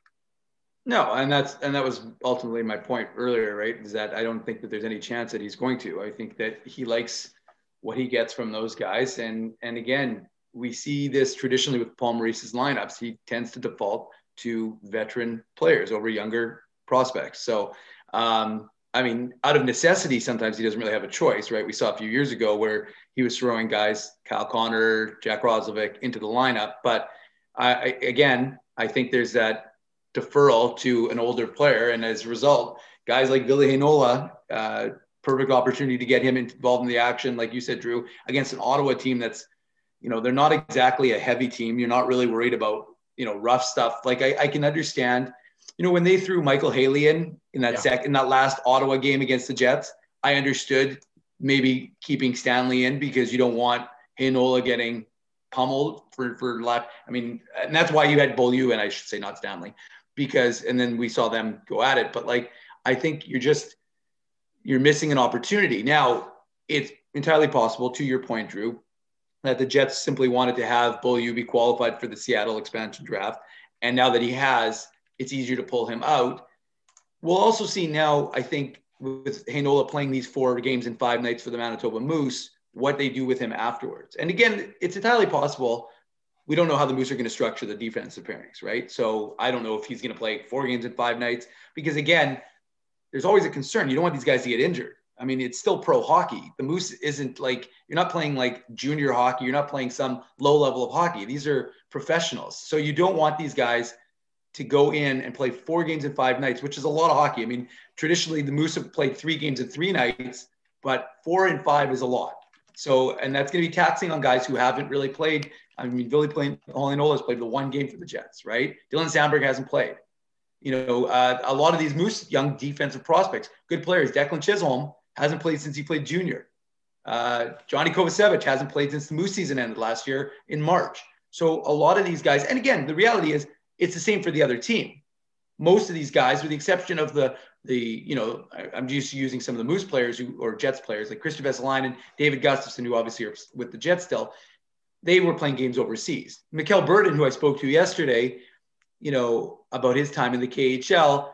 No, and that's and that was ultimately my point earlier, right? Is that I don't think that there's any chance that he's going to. I think that he likes what he gets from those guys, and and again, we see this traditionally with Paul Maurice's lineups. He tends to default to veteran players over younger prospects. So. Um, I mean, out of necessity, sometimes he doesn't really have a choice, right? We saw a few years ago where he was throwing guys, Kyle Connor, Jack Roslovic, into the lineup. But I, I, again, I think there's that deferral to an older player. And as a result, guys like Ville Heinola, uh, perfect opportunity to get him involved in the action, like you said, Drew, against an Ottawa team that's, you know, they're not exactly a heavy team. You're not really worried about, you know, rough stuff. Like I, I can understand, you know, when they threw Michael Haley in in that yeah. sec in that last Ottawa game against the Jets, I understood maybe keeping Stanley in because you don't want Heinola getting pummeled for for left. I mean, and that's why you had Beaulieu, and I should say not Stanley, because and then we saw them go at it. But like, I think you're just you're missing an opportunity. Now, it's entirely possible, to your point, Drew, that the Jets simply wanted to have Beaulieu be qualified for the Seattle expansion draft, and now that he has, it's easier to pull him out. We'll also see now, I think, with Heinola playing these four games in five nights for the Manitoba Moose, what they do with him afterwards. And again, it's entirely possible. We don't know how the Moose are going to structure the defensive pairings, right? So I don't know if he's going to play four games in five nights because, again, there's always a concern. You don't want these guys to get injured. I mean, it's still pro hockey. The Moose isn't like, you're not playing like junior hockey. You're not playing some low level of hockey. These are professionals. So you don't want these guys to go in and play four games in five nights, which is a lot of hockey. I mean, traditionally the Moose have played three games in three nights, but four and five is a lot. So, and that's going to be taxing on guys who haven't really played. I mean, Billy Heinola has played the one game for the Jets, right? Dylan Sandberg hasn't played. You know, uh, a lot of these Moose young defensive prospects, good players. Declan Chisholm hasn't played since he played junior. Uh, Johnny Kovacevic hasn't played since the Moose season ended last year in March. So a lot of these guys, and again, the reality is it's the same for the other team. Most of these guys, with the exception of the, the you know, I, I'm just using some of the Moose players who, or Jets players like Christian Vesalainen, David Gustafson, who obviously are with the Jets still, they were playing games overseas. Mikkel Burden, who I spoke to yesterday, you know, about his time in the K H L,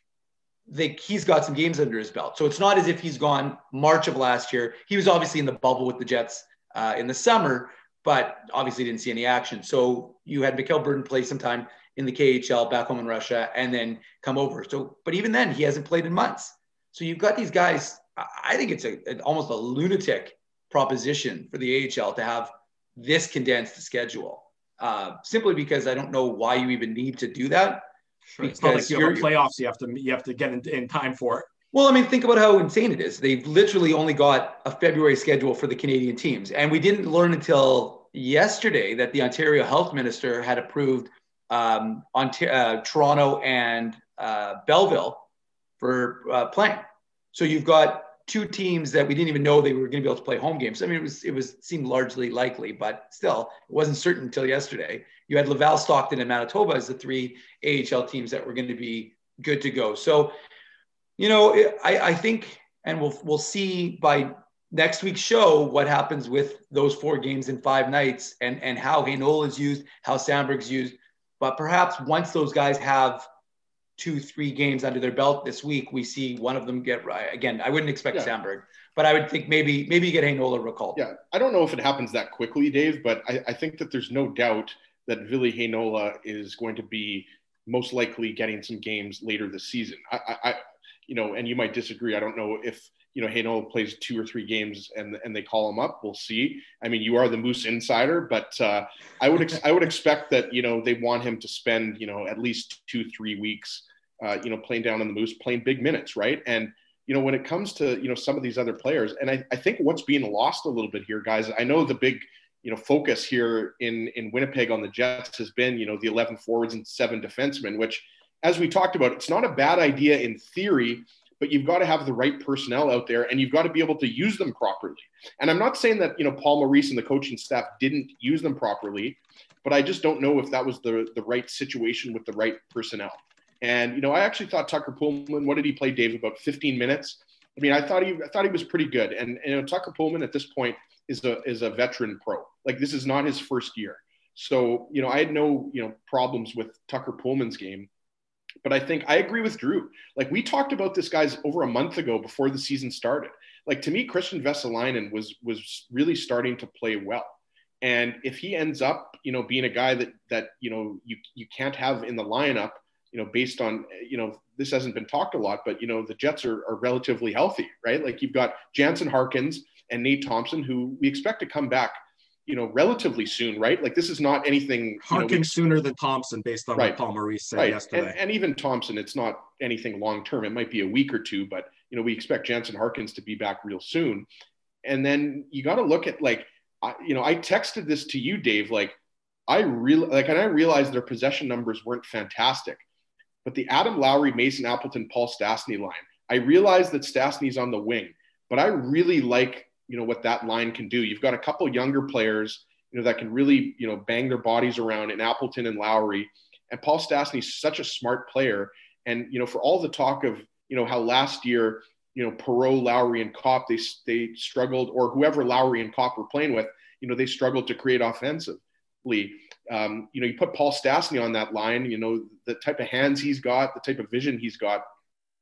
they, he's got some games under his belt. So it's not as if he's gone March of last year. He was obviously in the bubble with the Jets uh, in the summer, but obviously didn't see any action. So you had Mikkel Burden play some time in the K H L back home in Russia and then come over. So, but even then he hasn't played in months. So you've got these guys. I think it's a, an, almost a lunatic proposition for the A H L to have this condensed schedule, uh, simply because I don't know why you even need to do that. Sure. It's not like you have playoffs. You have to, you have to get in, in time for it. Well, I mean, think about how insane it is. They've literally only got a February schedule for the Canadian teams. And we didn't learn until yesterday that the Ontario Health Minister had approved um, Ontario, uh, Toronto and uh, Belleville for uh, playing. So you've got two teams that we didn't even know they were going to be able to play home games. I mean, it was, it was seemed largely likely, but still it wasn't certain until yesterday. You had Laval, Stockton, and Manitoba as the three A H L teams that were going to be good to go. So, you know, I, I think, and we'll, we'll see by next week's show what happens with those four games in five nights and, and how Heinola is used, how Sandberg's used. But perhaps once those guys have two, three games under their belt this week, we see one of them get right. Again, I wouldn't expect yeah. Sandberg, but I would think maybe maybe you get Heinola recalled. Yeah, I don't know if it happens that quickly, Dave, but I, I think that there's no doubt that Ville Heinola is going to be most likely getting some games later this season. I, I, you know, and you might disagree. I don't know if, you know, Heinola plays two or three games and and they call him up. We'll see. I mean, you are the Moose insider, but uh, I would ex- I would expect that, you know, they want him to spend, you know, at least two, three weeks, uh, you know, playing down in the Moose, playing big minutes, right? And, you know, when it comes to, you know, some of these other players, and I, I think what's being lost a little bit here, guys, I know the big, you know, focus here in, in Winnipeg on the Jets has been, you know, the eleven forwards and seven defensemen, which, as we talked about, it's not a bad idea in theory, but you've got to have the right personnel out there and you've got to be able to use them properly. And I'm not saying that, you know, Paul Maurice and the coaching staff didn't use them properly, but I just don't know if that was the, the right situation with the right personnel. And, you know, I actually thought Tucker Pullman, what did he play, Dave, about fifteen minutes? I mean, I thought he, I thought he was pretty good. And, and you know, Tucker Pullman at this point is a, is a veteran pro. Like, this is not his first year. So, you know, I had no, you know, problems with Tucker Pullman's game. But I think I agree with Drew. Like, we talked about this guys over a month ago before the season started. Like, to me, Christian Vesalainen was was really starting to play well. And if he ends up, you know, being a guy that that you know you you can't have in the lineup, you know, based on, you know, this hasn't been talked a lot, but you know, the Jets are, are relatively healthy, right? Like, you've got Jansen Harkins and Nate Thompson, who we expect to come back, you know, relatively soon, right? Like, this is not anything. Harkins you know, we, sooner than Thompson, based on right, what Paul Maurice said right. yesterday. And, and even Thompson, it's not anything long-term. It might be a week or two, but, you know, we expect Jansen Harkins to be back real soon. And then you got to look at, like, I, you know, I texted this to you, Dave, like, I really, like, and I realized their possession numbers weren't fantastic, but the Adam Lowry, Mason Appleton, Paul Stastny line, I realized that Stastny's on the wing, but I really like, you know, what that line can do. You've got a couple younger players, you know, that can really, you know, bang their bodies around in Appleton and Lowry. And Paul Stastny's such a smart player. And, you know, for all the talk of, you know, how last year, you know, Perreault, Lowry, and Kopp, they, they struggled, or whoever Lowry and Kopp were playing with, you know, they struggled to create offensively. Um, you know, you put Paul Stastny on that line, you know, the type of hands he's got, the type of vision he's got.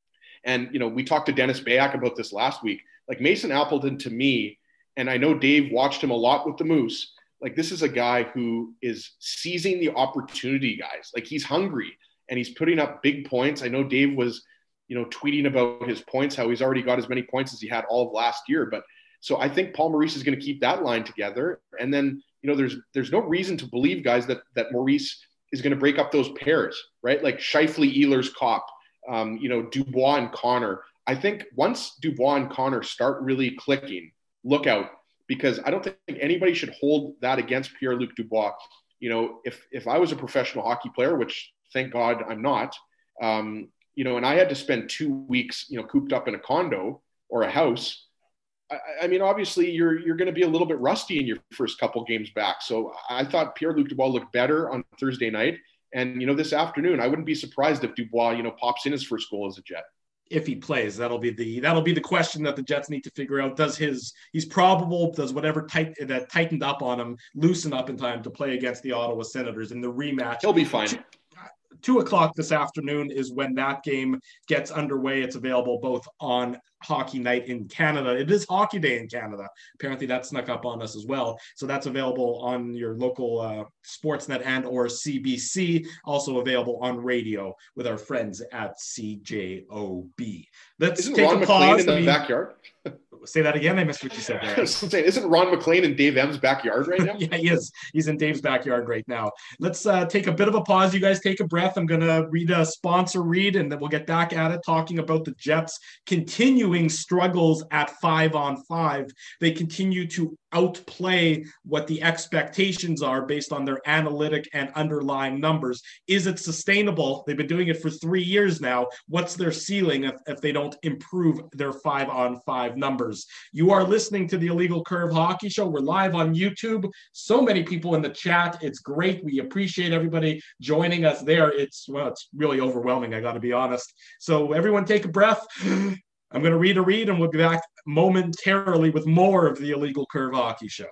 And, you know, we talked to Dennis Bayak about this last week. Like Mason Appleton, to me, and I know Dave watched him a lot with the Moose, like this is a guy who is seizing the opportunity, guys. Like he's hungry and he's putting up big points. I know Dave was, you know, tweeting about his points, how he's already got as many points as he had all of last year. But so I think Paul Maurice is going to keep that line together. And then, you know, there's there's no reason to believe, guys, that that Maurice is going to break up those pairs, right? Like Scheifele, Ehlers, Kopp, um, you know, Dubois and Connor. I think once Dubois and Connor start really clicking, look out, because I don't think anybody should hold that against Pierre-Luc Dubois. You know, if if I was a professional hockey player, which thank God I'm not, um, you know, and I had to spend two weeks, you know, cooped up in a condo or a house, I, I mean, obviously you're you're going to be a little bit rusty in your first couple games back. So I thought Pierre-Luc Dubois looked better on Thursday night. And, you know, this afternoon, I wouldn't be surprised if Dubois, you know, pops in his first goal as a Jet. If he plays, that'll be the that'll be the question that the Jets need to figure out. Does his he's probable does whatever tight that tightened up on him loosen up in time to play against the Ottawa Senators in the rematch? He'll be fine. Two, two o'clock this afternoon is when that game gets underway. It's available both on Hockey Night in Canada. It is Hockey Day in Canada. Apparently that snuck up on us as well. So that's available on your local uh, Sportsnet and or C B C. Also available on radio with our friends at C J O B. Let's Isn't take Ron a pause. McLean in the I mean, backyard? say that again. I missed what you said there. I was saying, isn't Ron McLean in Dave M's backyard right now? Yeah, he is. He's in Dave's backyard right now. Let's uh, take a bit of a pause. You guys take a breath. I'm going to read a sponsor read, and then we'll get back at it, talking about the Jets' continuing struggles at five on five. They continue to outplay what the expectations are based on their analytic and underlying numbers. Is it sustainable? They've been doing it for three years now. What's their ceiling if, if they don't improve their five on five numbers? You are listening to the Illegal Curve Hockey Show. We're live on YouTube. So many people in the chat. It's great. We appreciate everybody joining us there. It's, well, it's really overwhelming, I got to be honest. So everyone take a breath. I'm going to read a read, and we'll be back momentarily with more of the Illegal Curve Hockey Show.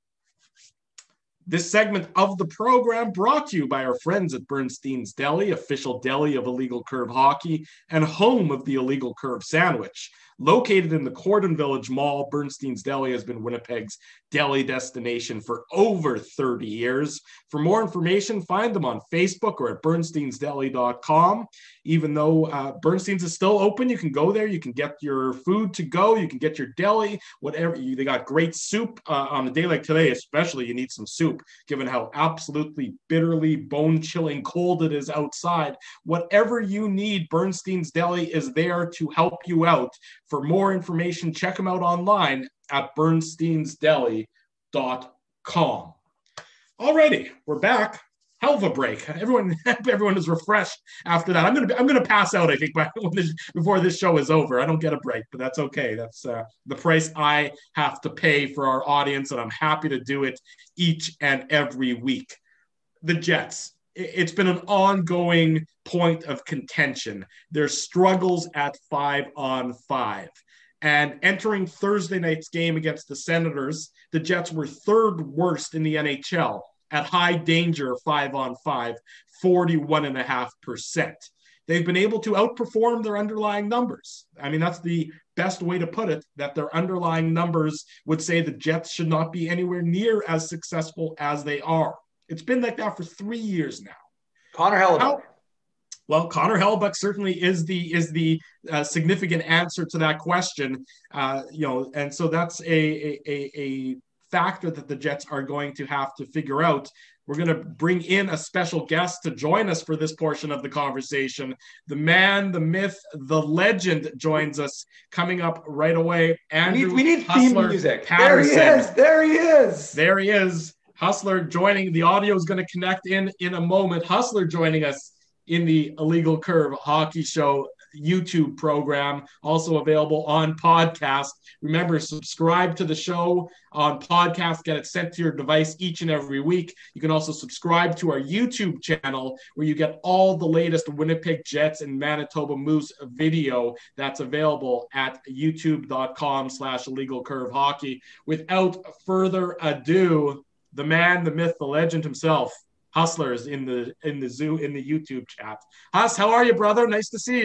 This segment of the program brought to you by our friends at Bernstein's Deli, official deli of Illegal Curve Hockey and home of the Illegal Curve Sandwich. Located in the Cordon Village Mall, Bernstein's Deli has been Winnipeg's deli destination for over thirty years. For more information, find them on Facebook or at bernsteins deli dot com. Even though uh, Bernstein's is still open, you can go there. You can get your food to go. You can get your deli, whatever. You, they got great soup uh, on a day like today, especially. You need some soup, given how absolutely bitterly bone-chilling cold it is outside. Whatever you need, Bernstein's Deli is there to help you out. For more information, check them out online at bernsteins deli dot com. Alrighty, we're back. Hell of a break. Everyone, everyone is refreshed after that. I'm gonna, be, I'm gonna pass out. I think by when this, before this show is over. I don't get a break, but that's okay. That's uh, the price I have to pay for our audience, and I'm happy to do it each and every week. The Jets. It's been an ongoing point of contention. Their struggles at five on five. And entering Thursday night's game against the Senators, the Jets were third worst in the N H L at high danger five on five, forty-one point five percent. They've been able to outperform their underlying numbers. I mean, that's the best way to put it, that their underlying numbers would say the Jets should not be anywhere near as successful as they are. It's been like that for three years now. Connor Hellebuyck. How, well, Connor Hellebuyck certainly is the is the uh, significant answer to that question. Uh, you know, and so that's a, a a a factor that the Jets are going to have to figure out. We're going to bring in a special guest to join us for this portion of the conversation. The man, the myth, the legend joins us coming up right away. Andrew we need, we need Hustler theme music. Patterson. There he is. There he is. There he is. Hustler joining. The audio is going to connect in in a moment. Hustler joining us in the Illegal Curve Hockey Show YouTube program, also available on podcast. Remember, subscribe to the show on podcast. Get it sent to your device each and every week. You can also subscribe to our YouTube channel, where you get all the latest Winnipeg Jets and Manitoba Moose video. That's available at youtube.com slash illegal curve hockey. Without further ado, the man, the myth, the legend himself, Hustler, is in the in the zoo in the YouTube chat. Hus, how are you, brother? Nice to see you.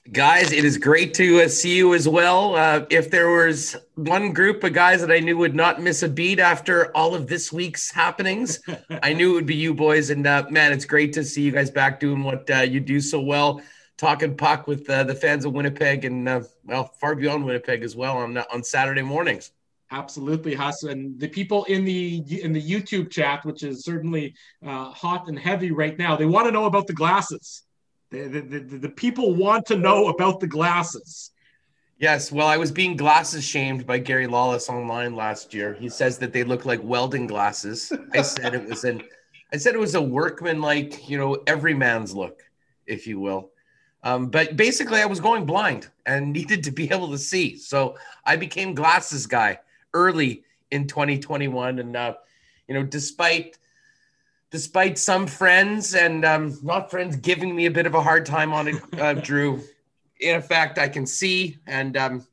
Guys, it is great to uh, see you as well. Uh, if there was one group of guys that I knew would not miss a beat after all of this week's happenings, I knew it would be you boys. And uh, man, it's great to see you guys back doing what uh, you do so well, talking puck with uh, the fans of Winnipeg and, uh, well, far beyond Winnipeg as well on, uh, on Saturday mornings. Absolutely, Huss. And the people in the in the YouTube chat, which is certainly uh, hot and heavy right now, they want to know about the glasses. The, the, the, the people want to know about the glasses. Yes, well, I was being glasses shamed by Gary Lawless online last year. He says that they look like welding glasses. I said it was an, I said it was a workman-like, you know, everyman's look, if you will. Um, but basically, I was going blind and needed to be able to see, so I became glasses guy early in twenty twenty-one, and uh, you know, despite. Despite some friends and um, not friends giving me a bit of a hard time on it, uh, Drew, in effect, I can see, and um,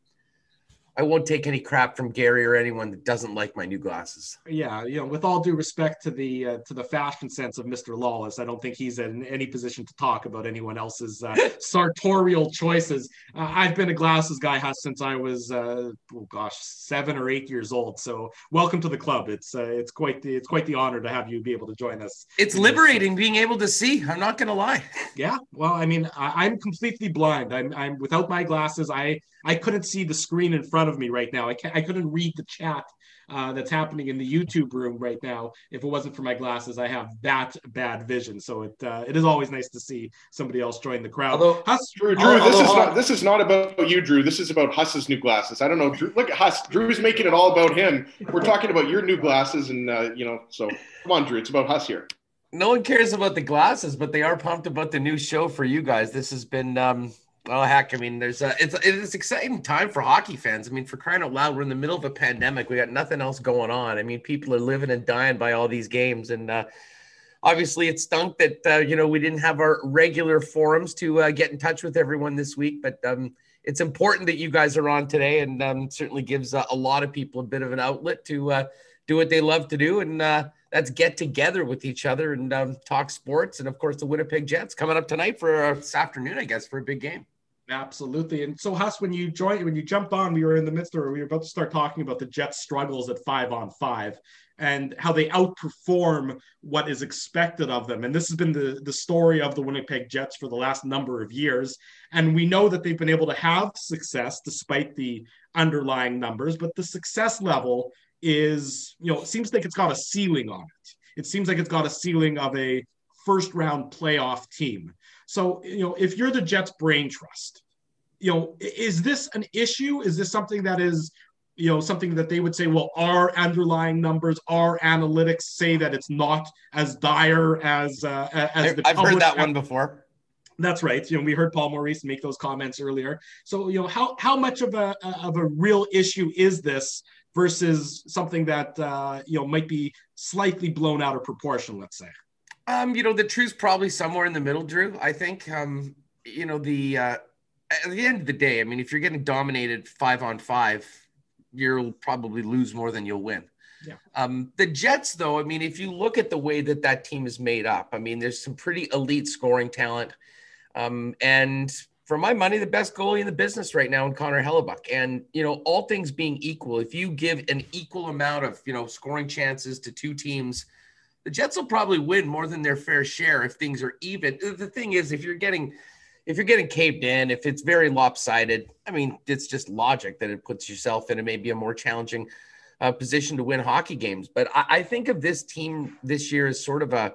I won't take any crap from Gary or anyone that doesn't like my new glasses. Yeah, you know, with all due respect to the uh, to the fashion sense of Mister Lawless, I don't think he's in any position to talk about anyone else's uh, sartorial choices. Uh, I've been a glasses guy Huss, since I was, uh, oh gosh, seven or eight years old. So welcome to the club. It's uh, it's quite the it's quite the honor to have you be able to join us. It's liberating being able to see. I'm not going to lie. Yeah, well, I mean, I, I'm completely blind. I'm I'm without my glasses. I I couldn't see the screen in front of me right now. I can't, I couldn't read the chat uh, that's happening in the YouTube room right now. If it wasn't for my glasses, I have that bad vision. So it uh, it is always nice to see somebody else join the crowd. Although, Huss, Drew, Drew although, this although, is not this is not about you, Drew. This is about Huss's new glasses. I don't know, Drew. Look at Huss. Drew's making it all about him. We're talking about your new glasses, and uh, you know, so come on, Drew. It's about Huss here. No one cares about the glasses, but they are pumped about the new show for you guys. This has been. Um... Oh, heck, I mean, there's a, it's, it's an exciting time for hockey fans. I mean, for crying out loud, we're in the middle of a pandemic. We got nothing else going on. I mean, people are living and dying by all these games. And uh, obviously it stunk that, uh, you know, we didn't have our regular forums to uh, get in touch with everyone this week. But um, it's important that you guys are on today, and um, certainly gives uh, a lot of people a bit of an outlet to uh, do what they love to do. And uh, that's get together with each other and um, talk sports. And, of course, the Winnipeg Jets coming up tonight for uh, this afternoon, I guess, for a big game. Absolutely. And so, Huss, when you joined, when you jumped on, we were in the midst of, we were about to start talking about the Jets' struggles at five on five and how they outperform what is expected of them. And this has been the, the story of the Winnipeg Jets for the last number of years. And we know that they've been able to have success despite the underlying numbers, but the success level is, you know, it seems like it's got a ceiling on it. It seems like it's got a ceiling of a first round playoff team. So, you know, if you're the Jets brain trust, you know, is this an issue? Is this something that is, you know, something that they would say, well, our underlying numbers, our analytics say that it's not as dire as, uh, as the I've heard that one before. That's right. You know, we heard Paul Maurice make those comments earlier. So, you know, how, how much of a, of a real issue is this versus something that, uh, you know, might be slightly blown out of proportion, let's say? Um, you know, the truth's probably somewhere in the middle, Drew. I think, um, you know, the uh, at the end of the day, I mean, if you're getting dominated five on five, you'll probably lose more than you'll win. Yeah. Um, the Jets, though, I mean, if you look at the way that that team is made up, I mean, there's some pretty elite scoring talent. Um, and for my money, the best goalie in the business right now in Connor Hellebuck. And, you know, all things being equal, if you give an equal amount of, you know, scoring chances to two teams, the Jets will probably win more than their fair share if things are even. The thing is, if you're getting, if you're getting caved in, if it's very lopsided, I mean, it's just logic that it puts yourself in a maybe a more challenging uh, position to win hockey games. But I, I think of this team this year as sort of a,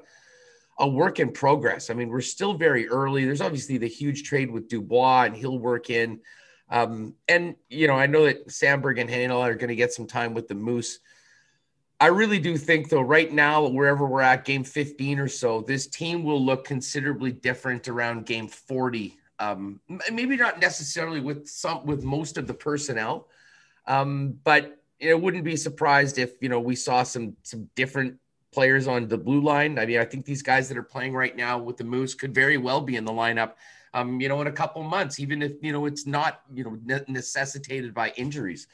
a work in progress. I mean, we're still very early. There's obviously the huge trade with Dubois, and he'll work in. Um, and, you know, I know that Sandberg and Hanel are going to get some time with the Moose. I really do think, though, right now, wherever we're at, game fifteen or so, this team will look considerably different around game forty. Um, maybe not necessarily with some, with most of the personnel, um, but you know, wouldn't be surprised if, you know, we saw some some different players on the blue line. I mean, I think these guys that are playing right now with the Moose could very well be in the lineup, um, you know, in a couple months, even if, you know, it's not, you know, necessitated by injuries.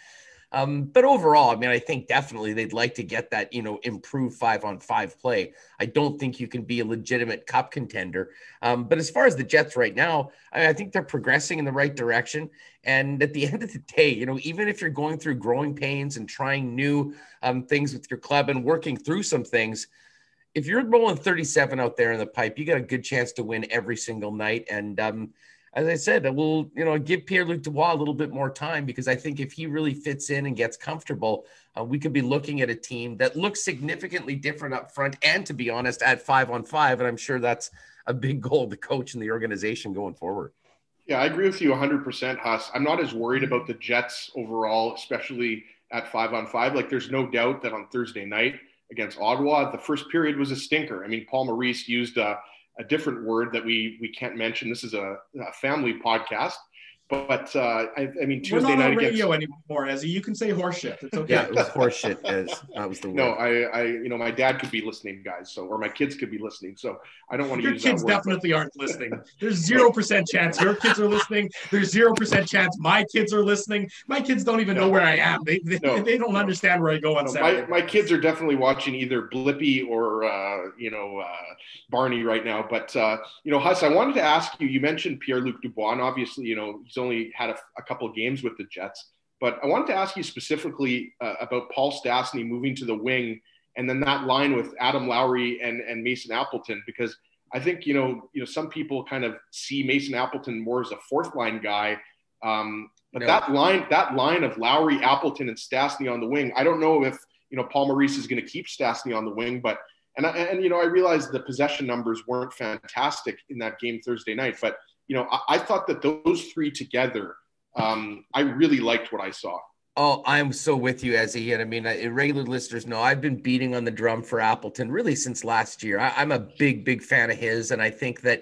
Um, but overall, I mean, I think definitely they'd like to get that, you know, improved five on five play. I don't think you can be a legitimate cup contender. Um, but as far as the Jets right now, I, I think they're progressing in the right direction. And at the end of the day, you know, even if you're going through growing pains and trying new um, things with your club and working through some things, if you're rolling thirty-seven out there in the pipe, you got a good chance to win every single night. And, um, as I said, we'll, you know, give Pierre-Luc Dubois a little bit more time, because I think if he really fits in and gets comfortable, uh, we could be looking at a team that looks significantly different up front. And to be honest, at five on five, and I'm sure that's a big goal of the coach and the organization going forward. Yeah, I agree with you one hundred percent, Huss. I'm not as worried about the Jets overall, especially at five on five. Like, there's no doubt that on Thursday night against Ottawa, the first period was a stinker. I mean, Paul Maurice used a a different word that we we can't mention. This is a, a family podcast, but uh, I, I mean, Tuesday We're not night on radio against... anymore, Ezzy. You can say horseshit. It's okay. Yeah, it was horseshit. As that was the word. No, I, I, you know, my dad could be listening, guys. So, or my kids could be listening. So, I don't want to your use kids that word, definitely but... aren't listening. There's zero percent chance your kids are listening. There's zero percent chance my kids are listening. My kids don't even no. know where I am. They they, no, they don't no. understand where I go on no, Saturday. My, my kids are definitely watching either Blippi or uh, you know uh, Barney right now. But uh, you know, Huss, I wanted to ask you. You mentioned Pierre-Luc Dubois, and obviously, you know, he's only had a, a couple of games with the Jets. But I wanted to ask you specifically uh, about Paul Stastny moving to the wing, and then that line with Adam Lowry and, and Mason Appleton, because I think, you know, you know, some people kind of see Mason Appleton more as a fourth line guy. Um, but no. that line, that line of Lowry, Appleton, and Stastny on the wing, I don't know if, you know, Paul Maurice is going to keep Stastny on the wing, but, and, and, and, you know, I realized the possession numbers weren't fantastic in that game Thursday night, but, you know, I, I thought that those three together, Um, I really liked what I saw. Oh, I'm so with you, Ezzy. And I mean, regular listeners know I've been beating on the drum for Appleton really since last year. I, I'm a big, big fan of his. And I think that,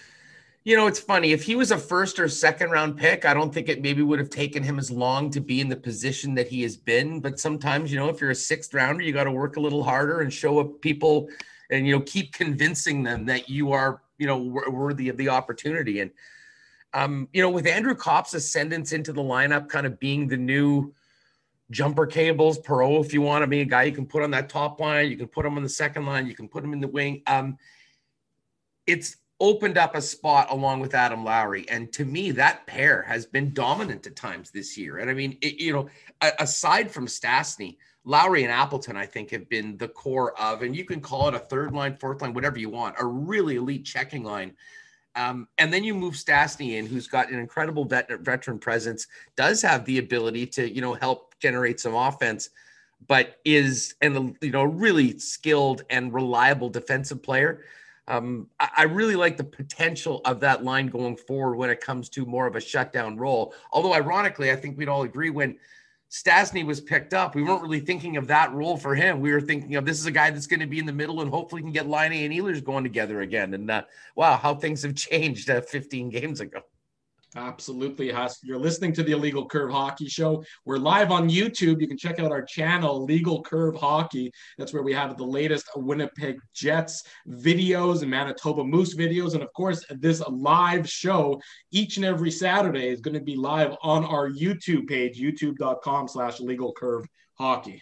you know, it's funny. If he was a first or second round pick, I don't think it maybe would have taken him as long to be in the position that he has been. But sometimes, you know, if you're a sixth rounder, you got to work a little harder and show up people and, you know, keep convincing them that you are, you know, worthy of the opportunity. And, Um, you know, with Andrew Kopp's ascendance into the lineup kind of being the new jumper cables, Perreault, if you want to be a guy you can put on that top line, you can put him on the second line, you can put him in the wing. Um, it's opened up a spot along with Adam Lowry. And to me, that pair has been dominant at times this year. And I mean, it, you know, aside from Stastny, Lowry and Appleton, I think, have been the core of, and you can call it a third line, fourth line, whatever you want, a really elite checking line. Um, and then you move Stastny in, who's got an incredible vet, veteran presence, does have the ability to, you know, help generate some offense, but is an, you know, really skilled and reliable defensive player. Um, I, I really like the potential of that line going forward when it comes to more of a shutdown role. Although ironically, I think we'd all agree when Stastny was picked up, we weren't really thinking of that role for him. We were thinking of this is a guy that's going to be in the middle and hopefully can get Laine and Ehlers going together again. And uh, wow, how things have changed uh, fifteen games ago. Absolutely, Huss. You're listening to the Illegal Curve Hockey Show. We're live on YouTube. You can check out our channel, Legal Curve Hockey. That's where we have the latest Winnipeg Jets videos and Manitoba Moose videos. And of course, this live show each and every Saturday is going to be live on our YouTube page, youtube.com slash Legal Curve Hockey.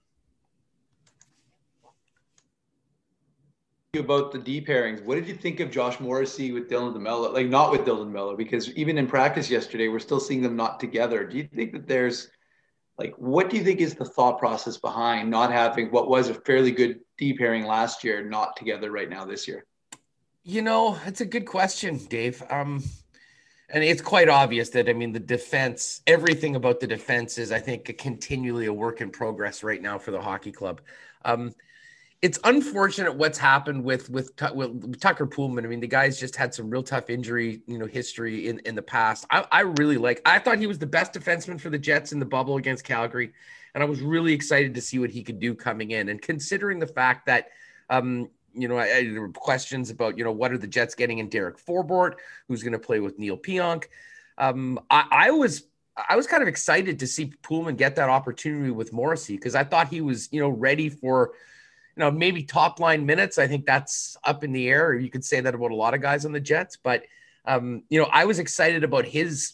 About the D pairings, what did you think of Josh Morrissey with Dylan DeMello? Like, not with Dylan DeMello, because even in practice yesterday, we're still seeing them not together. Do you think that there's, like, what do you think is the thought process behind not having what was a fairly good D pairing last year not together right now this year? You know, it's a good question, Dave. Um, and it's quite obvious that, I mean, the defense, everything about the defense is, I think, a continually a work in progress right now for the hockey club. Um, It's unfortunate what's happened with, with with Tucker Poolman. I mean, the guy's just had some real tough injury, you know, history in, in the past. I, I really like, I thought he was the best defenseman for the Jets in the bubble against Calgary. And I was really excited to see what he could do coming in. And considering the fact that, um, you know, I, I, there were questions about, you know, what are the Jets getting in Derek Forbort, who's going to play with Neil Pionk. Um, I, I was, I was kind of excited to see Poolman get that opportunity with Morrissey, because I thought he was, you know, ready for, you know, maybe top line minutes. I think that's up in the air. You could say that about a lot of guys on the Jets, but um, you know, I was excited about his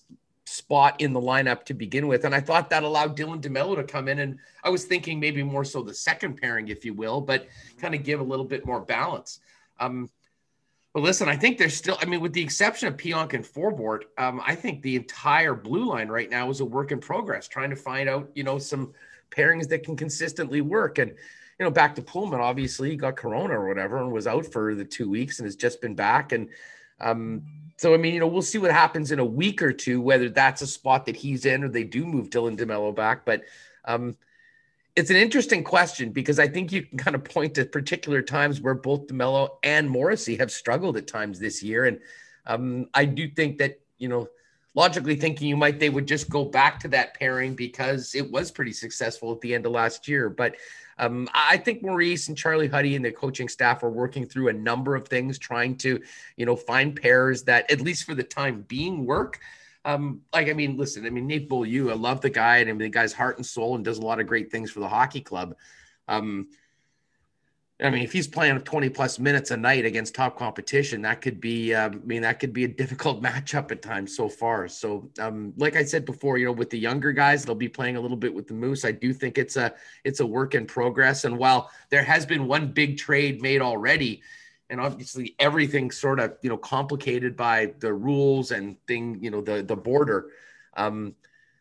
spot in the lineup to begin with. And I thought that allowed Dylan DeMello to come in. And I was thinking maybe more so the second pairing, if you will, but kind of give a little bit more balance. Um, but listen, I think there's still, I mean, with the exception of Pionk and Forbort, um, I think the entire blue line right now is a work in progress, trying to find out, you know, some pairings that can consistently work. And, you know, back to Poolman, obviously he got Corona or whatever and was out for the two weeks and has just been back. And, um, So, I mean, you know, we'll see what happens in a week or two, whether that's a spot that he's in or they do move Dylan DeMello back. But um, it's an interesting question because I think you can kind of point to particular times where both DeMello and Morrissey have struggled at times this year. And um, I do think that, you know, logically thinking you might, they would just go back to that pairing because it was pretty successful at the end of last year. But Um, I think Maurice and Charlie Huddy and the coaching staff are working through a number of things, trying to, you know, find pairs that, at least for the time being, work. Um, like, I mean, listen, I mean, Nate Beaulieu, I love the guy, and I mean, the guy's heart and soul and does a lot of great things for the hockey club. Um, I mean, if he's playing twenty plus minutes a night against top competition, that could be, um, I mean, that could be a difficult matchup at times so far. So, um, like I said before, you know, with the younger guys, they'll be playing a little bit with the Moose. I do think it's a, it's a work in progress. And while there has been one big trade made already, and obviously everything sort of, you know, complicated by the rules and thing, you know, the, the border, um,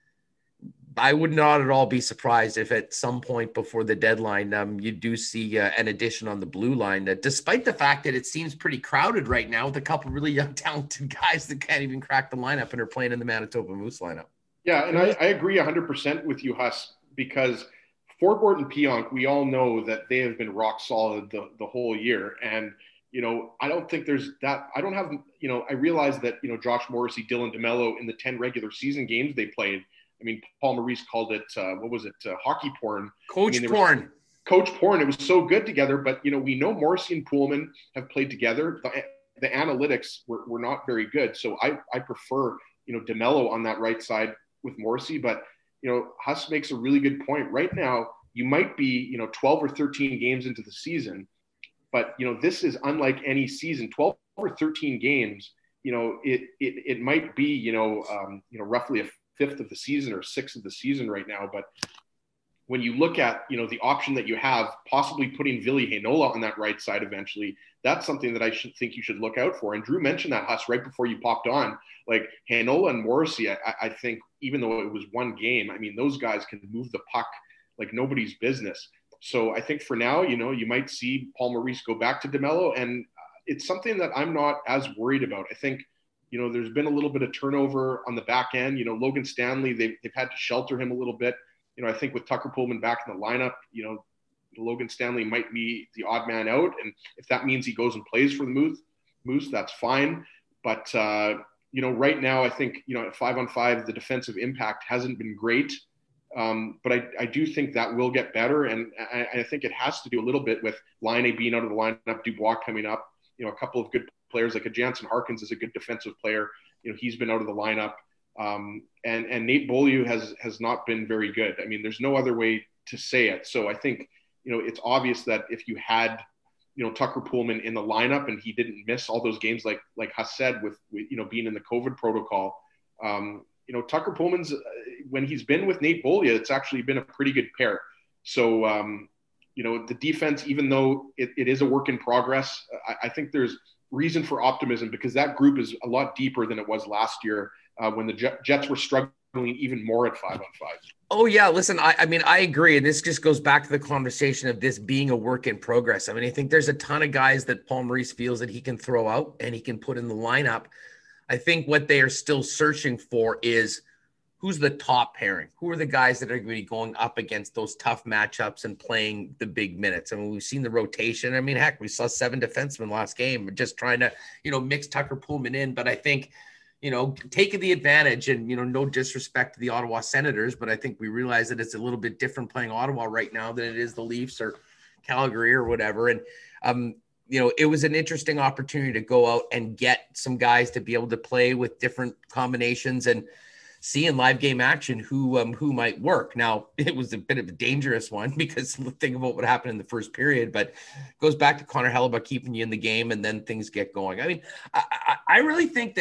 I would not at all be surprised if at some point before the deadline, um, you do see uh, an addition on the blue line, uh, despite the fact that it seems pretty crowded right now with a couple really young, talented guys that can't even crack the lineup and are playing in the Manitoba Moose lineup. Yeah, and I, I agree one hundred percent with you, Huss, because Forbort and Pionk, we all know that they have been rock solid the, the whole year. And, you know, I don't think there's that – I don't have – you know, I realize that, you know, Josh Morrissey, Dylan DeMello in the ten regular season games they played – I mean, Paul Maurice called it, uh, what was it, uh, hockey porn. Coach I mean, porn. Were, coach porn. It was so good together. But, you know, we know Morrissey and Poolman have played together. The, the analytics were, were not very good. So I, I prefer, you know, DeMello on that right side with Morrissey. But, you know, Huss makes a really good point. Right now, you might be, you know, twelve or thirteen games into the season. But, you know, this is unlike any season. twelve or thirteen games, you know, it it, it might be, you know, um, you know, roughly a fifth of the season or sixth of the season right now. But when you look at, you know, the option that you have, possibly putting Ville Heinola on that right side eventually, that's something that I should think you should look out for. And Drew mentioned that, Huss, right before you popped on. Like Heinola and Morrissey, I, I think, even though it was one game, I mean, those guys can move the puck like nobody's business. So I think for now, you know, you might see Paul Maurice go back to DeMello, and it's something that I'm not as worried about. I think, you know, there's been a little bit of turnover on the back end. You know, Logan Stanley, they've, they've had to shelter him a little bit. You know, I think with Tucker Poolman back in the lineup, you know, Logan Stanley might be the odd man out. And if that means he goes and plays for the Moose, Moose, that's fine. But, uh, you know, right now, I think, you know, at five on five, the defensive impact hasn't been great. Um, but I, I do think that will get better. And I, I think it has to do a little bit with Laine being out of the lineup, Dubois coming up, you know, a couple of good players like a Jansen Harkins is a good defensive player. You know, he's been out of the lineup. Um, and, and Nate Beaulieu has, has not been very good. I mean, there's no other way to say it. So I think, you know, it's obvious that if you had, you know, Tucker Poolman in the lineup and he didn't miss all those games, like, like Huss said, with, with, you know, being in the COVID protocol, um, you know, Tucker Poolman's, uh, when he's been with Nate Beaulieu, it's actually been a pretty good pair. So, um, you know, the defense, even though it, it is a work in progress, I, I think there's reason for optimism because that group is a lot deeper than it was last year uh, when the Jets were struggling even more at five on five. Oh yeah. Listen, I, I mean, I agree. And this just goes back to the conversation of this being a work in progress. I mean, I think there's a ton of guys that Paul Maurice feels that he can throw out and he can put in the lineup. I think what they are still searching for is who's the top pairing? Who are the guys that are going to be going up against those tough matchups and playing the big minutes? I mean, we've seen the rotation. I mean, heck, we saw seven defensemen last game just trying to, you know, mix Tucker Poolman in. But I think, you know, taking the advantage and, you know, no disrespect to the Ottawa Senators, but I think we realize that it's a little bit different playing Ottawa right now than it is the Leafs or Calgary or whatever. And, um, you know, it was an interesting opportunity to go out and get some guys to be able to play with different combinations and see in live game action who um, who might work. Now, it was a bit of a dangerous one because think about what happened in the first period, but it goes back to Connor Hellebuyck keeping you in the game and then things get going. I mean, I, I, I really think that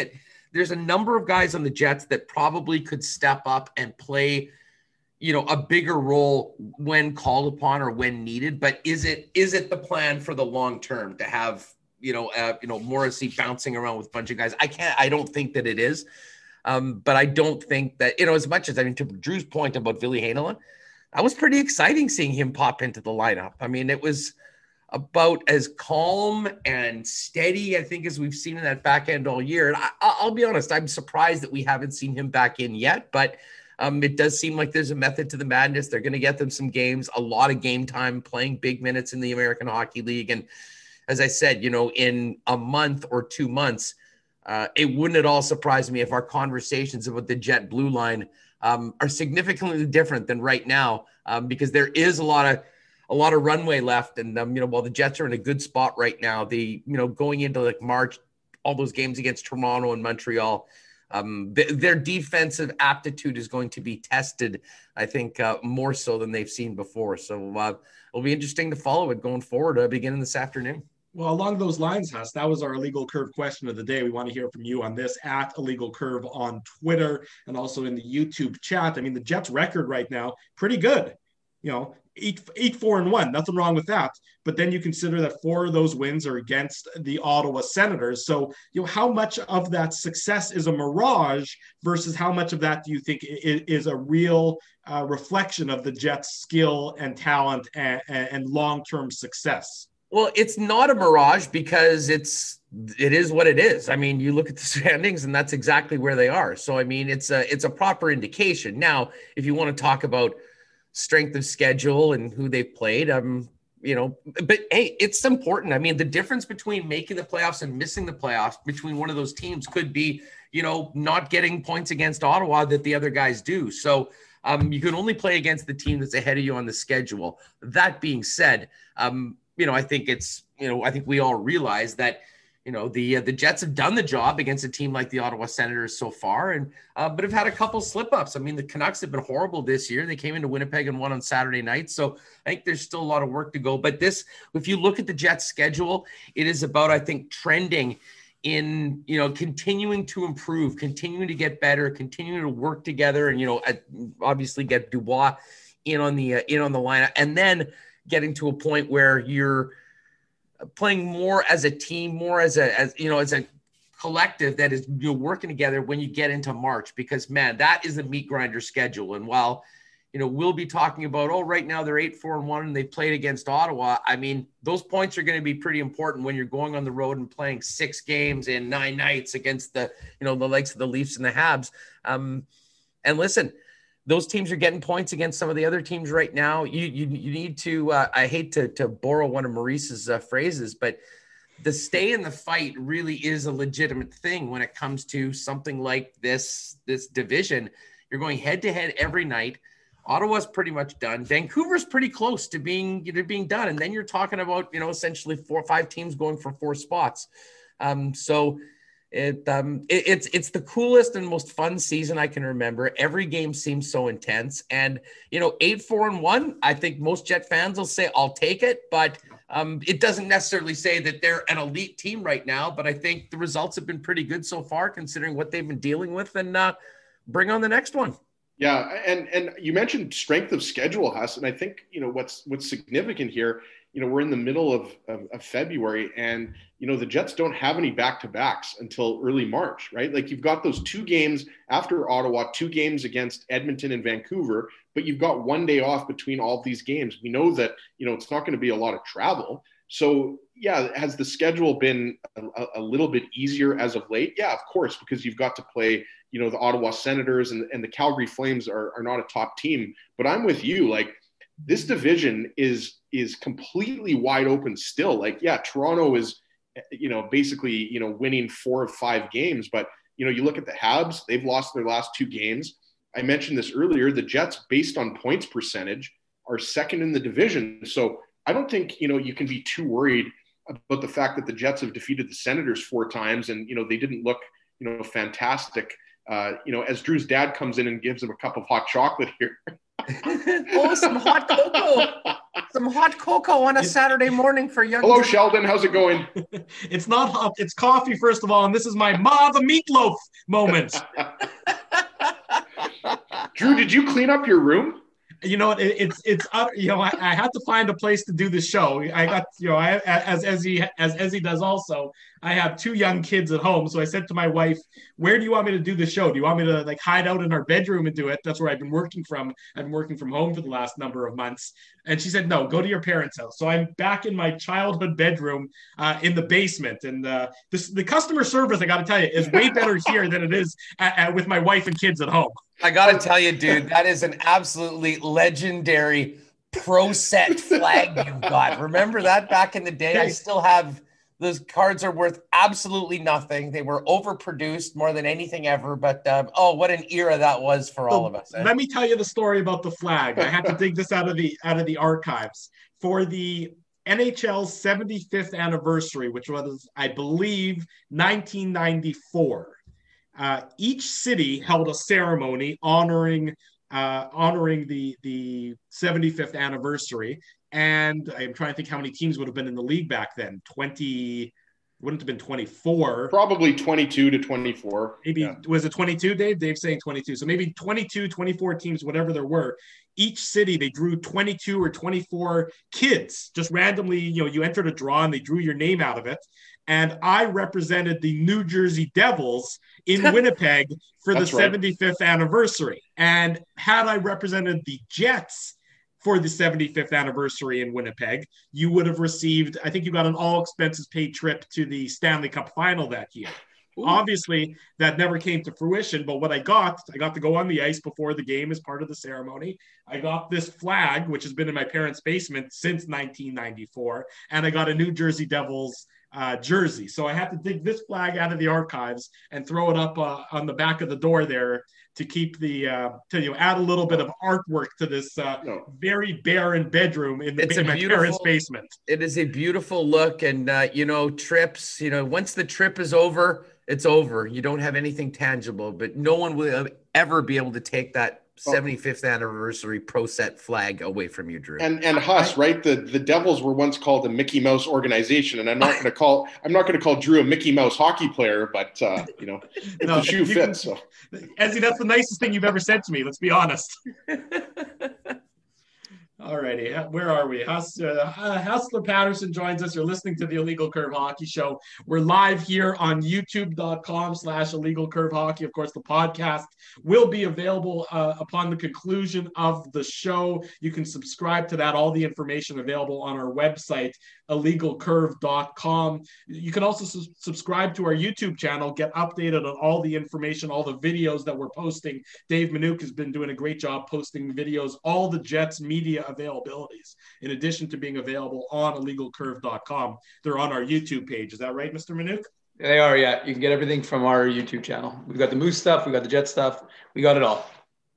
there's a number of guys on the Jets that probably could step up and play, you know, a bigger role when called upon or when needed. But is it is it the plan for the long term to have, you know, uh, you know, Morrissey bouncing around with a bunch of guys? I can't. I don't think that it is. Um, but I don't think that, you know, as much as, I mean, to Drew's point about Ville Heinola, that was pretty exciting seeing him pop into the lineup. I mean, it was about as calm and steady, I think, as we've seen in that back end all year. And I, I'll be honest, I'm surprised that we haven't seen him back in yet, but um, it does seem like there's a method to the madness. They're going to get them some games, a lot of game time, playing big minutes in the American Hockey League. And as I said, you know, in a month or two months, Uh, it wouldn't at all surprise me if our conversations about the Jet blue line um, are significantly different than right now, um, because there is a lot of a lot of runway left. And um, you know, while the Jets are in a good spot right now, the you know going into like March, all those games against Toronto and Montreal, um, th- their defensive aptitude is going to be tested, I think, uh, more so than they've seen before. So uh, it'll be interesting to follow it going forward, uh, beginning this afternoon. Well, along those lines, Huss, that was our Illegal Curve question of the day. We want to hear from you on this at Illegal Curve on Twitter and also in the YouTube chat. I mean, the Jets' record right now, pretty good. You know, eight, eight, four, and one. Nothing wrong with that. But then you consider that four of those wins are against the Ottawa Senators. So, you know, how much of that success is a mirage versus how much of that do you think is, is a real uh, reflection of the Jets' skill and talent and, and long-term success? Well, it's not a mirage because it's it is what it is. I mean, you look at the standings and that's exactly where they are. So, I mean, it's a it's a proper indication. Now, if you want to talk about strength of schedule and who they've played, um, you know, but hey, it's important. I mean, the difference between making the playoffs and missing the playoffs between one of those teams could be, you know, not getting points against Ottawa that the other guys do. So um, you can only play against the team that's ahead of you on the schedule. That being said, um, you know, I think it's, you know, I think we all realize that, you know, the uh, the Jets have done the job against a team like the Ottawa Senators so far, and uh, but have had a couple slip ups. I mean, the Canucks have been horrible this year. They came into Winnipeg and won on Saturday night, so I think there's still a lot of work to go. But this, if you look at the Jets' schedule, it is about, I think, trending in, you know, continuing to improve, continuing to get better, continuing to work together, and you know, obviously get Dubois in on the uh, in on the lineup, and then getting to a point where you're playing more as a team, more as a, as, you know, as a collective that is, you know, working together when you get into March, because man, that is a meat grinder schedule. And while, you know, we'll be talking about, oh, right now they're eight, four and one and they played against Ottawa. I mean, those points are going to be pretty important when you're going on the road and playing six games in nine nights against the, you know, the likes of the Leafs and the Habs. Um, and listen, those teams are getting points against some of the other teams right now. You you, you need to, uh, I hate to, to borrow one of Maurice's uh, phrases, but the stay in the fight really is a legitimate thing when it comes to something like this, this division. You're going head to head every night. Ottawa's pretty much done. Vancouver's pretty close to being, you know, being done. And then you're talking about, you know, essentially four or five teams going for four spots. Um, so It, um, it it's it's the coolest and most fun season I can remember. Every game seems so intense, and you know, eight four and one. I think most Jet fans will say I'll take it, but um, it doesn't necessarily say that they're an elite team right now. But I think the results have been pretty good so far, considering what they've been dealing with. And uh, bring on the next one. Yeah, and and you mentioned strength of schedule, Huss, and I think you know what's what's significant here. You know, we're in the middle of, of, of February, and, you know, the Jets don't have any back-to-backs until early March, right? Like, you've got those two games after Ottawa, two games against Edmonton and Vancouver, but you've got one day off between all of these games. We know that, you know, it's not going to be a lot of travel. So, yeah, has the schedule been a, a little bit easier as of late? Yeah, of course, because you've got to play, you know, the Ottawa Senators, and, and the Calgary Flames are, are not a top team. But I'm with you, like, this division is is completely wide open still. Like, yeah, Toronto is, you know, basically, you know, winning four of five games. But, you know, you look at the Habs, they've lost their last two games. I mentioned this earlier. The Jets, based on points percentage, are second in the division. So I don't think, you know, you can be too worried about the fact that the Jets have defeated the Senators four times and, you know, they didn't look, you know, fantastic. Uh, you know, as Drew's dad comes in and gives him a cup of hot chocolate here. Oh, some hot cocoa. Some hot cocoa on a Saturday morning for young. Hello, Sheldon. How's it going? It's not hot. It's coffee, first of all, and this is my Ma the meatloaf moment. Drew, did you clean up your room? You know, it, it's it's uh, you know, I, I had to find a place to do the show. I got you know, I as as he as as he does also. I have two young kids at home, so I said to my wife, "Where do you want me to do the show? Do you want me to like hide out in our bedroom and do it? That's where I've been working from. I've been working from home for the last number of months." And she said, "No, go to your parents' house." So I'm back in my childhood bedroom uh, in the basement, and uh, this the customer service, I got to tell you, is way better here than it is at, at, with my wife and kids at home. I got to tell you, dude, that is an absolutely legendary pro set flag you've got. Remember that back in the day? I still have those cards. Are worth absolutely nothing. They were overproduced more than anything ever. But um, oh, what an era that was for So all of us. Eh? Let me tell you the story about the flag. I had to dig this out of the out of the archives for the N H L's seventy-fifth anniversary, which was, I believe, nineteen ninety-four. Uh, each city held a ceremony honoring uh, honoring the the seventy-fifth anniversary. And I'm trying to think how many teams would have been in the league back then. twenty, wouldn't have been twenty-four. Probably twenty-two to twenty-four. Maybe, yeah. Was it twenty-two, Dave? Dave's saying twenty-two. So maybe twenty-two, twenty-four teams, whatever there were. Each city, they drew twenty-two or twenty-four kids. Just randomly, you know, you entered a draw and they drew your name out of it. And I represented the New Jersey Devils in Winnipeg for the seventy-fifth anniversary. And had I represented the Jets for the seventy-fifth anniversary in Winnipeg, you would have received, I think you got an all expenses paid trip to the Stanley Cup final that year. Ooh. Obviously, that never came to fruition, but what I got, I got to go on the ice before the game as part of the ceremony. I got this flag, which has been in my parents' basement since nineteen ninety-four, and I got a New Jersey Devils uh, jersey. So I had to dig this flag out of the archives and throw it up uh, on the back of the door there to keep the, uh, to you know, add a little bit of artwork to this uh, no. very barren bedroom in, the, in my parents' basement. It is a beautiful look, and uh, you know, trips. You know, once the trip is over, it's over. You don't have anything tangible, but no one will ever be able to take that seventy-fifth anniversary pro set flag away from you, Drew. And and Huss, right? The the Devils were once called a Mickey Mouse organization, and I'm not going to call I'm not going to call Drew a Mickey Mouse hockey player, but uh, you know, if no, the shoe fits. So, Ezzy, that's the nicest thing you've ever said to me. Let's be honest. Alrighty, where are we? Hus, uh, Hustler Patterson joins us. You're listening to the Illegal Curve Hockey Show. We're live here on youtube.com slash Illegal Curve Hockey. Of course, the podcast will be available uh, upon the conclusion of the show. You can subscribe to that. All the information available on our website, illegal curve dot com. You can also su- subscribe to our YouTube channel, get updated on all the information, all the videos that we're posting. Dave Minuk has been doing a great job posting videos, all the Jets media availabilities, in addition to being available on illegal curve dot com. They're on our YouTube page. Is that right, Mister Minuk? They are, yeah. You can get everything from our YouTube channel. We've got the Moose stuff. We've got the Jet stuff. We got it all.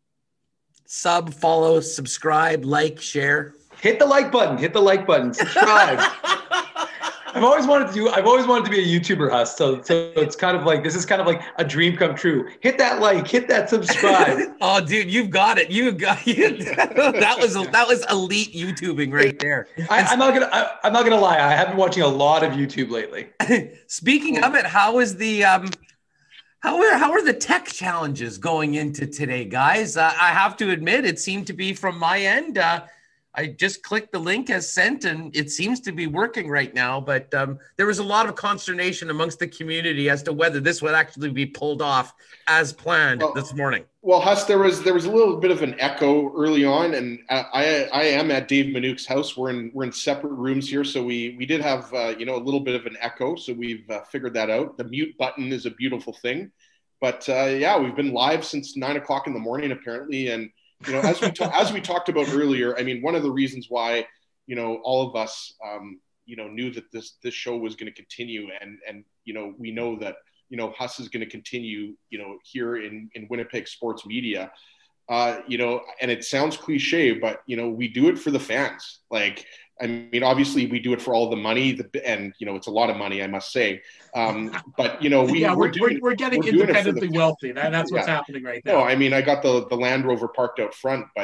Sub, follow, subscribe, like, share. Hit the like button. Hit the like button. Subscribe. I've always wanted to do. I've always wanted to be a YouTuber, Huss. So, so it's kind of like this is kind of like a dream come true. Hit that like. Hit that subscribe. Oh, dude, you've got it. You got you, that was that was elite YouTubing right there. I, I'm not gonna. I, I'm not gonna lie. I have been watching a lot of YouTube lately. Speaking of it, how is the um, how are how are the tech challenges going into today, guys? Uh, I have to admit, it seemed to be from my end. Uh, I just clicked the link as sent, and it seems to be working right now. But um, there was a lot of consternation amongst the community as to whether this would actually be pulled off as planned well, this morning. Well, Huss, there was there was a little bit of an echo early on, and I I am at Dave Minuk's house. We're in we're in separate rooms here, so we we did have uh, you know a little bit of an echo. So we've uh, figured that out. The mute button is a beautiful thing, but uh, yeah, we've been live since nine o'clock in the morning apparently, and. You know, as we ta- as we talked about earlier, I mean, one of the reasons why, you know, all of us, um, you know, knew that this this show was going to continue, and and you know, we know that you know Huss is going to continue, you know, here in in Winnipeg sports media, uh, you know, and it sounds cliche, but you know, we do it for the fans. Like, I mean, obviously, we do it for all the money, the, and you know, it's a lot of money, I must say. Um, but you know, we yeah, we're, we're, doing, we're getting we're independently wealthy. That, that's what's yeah. happening right now. No, I mean, I got the the Land Rover parked out front, but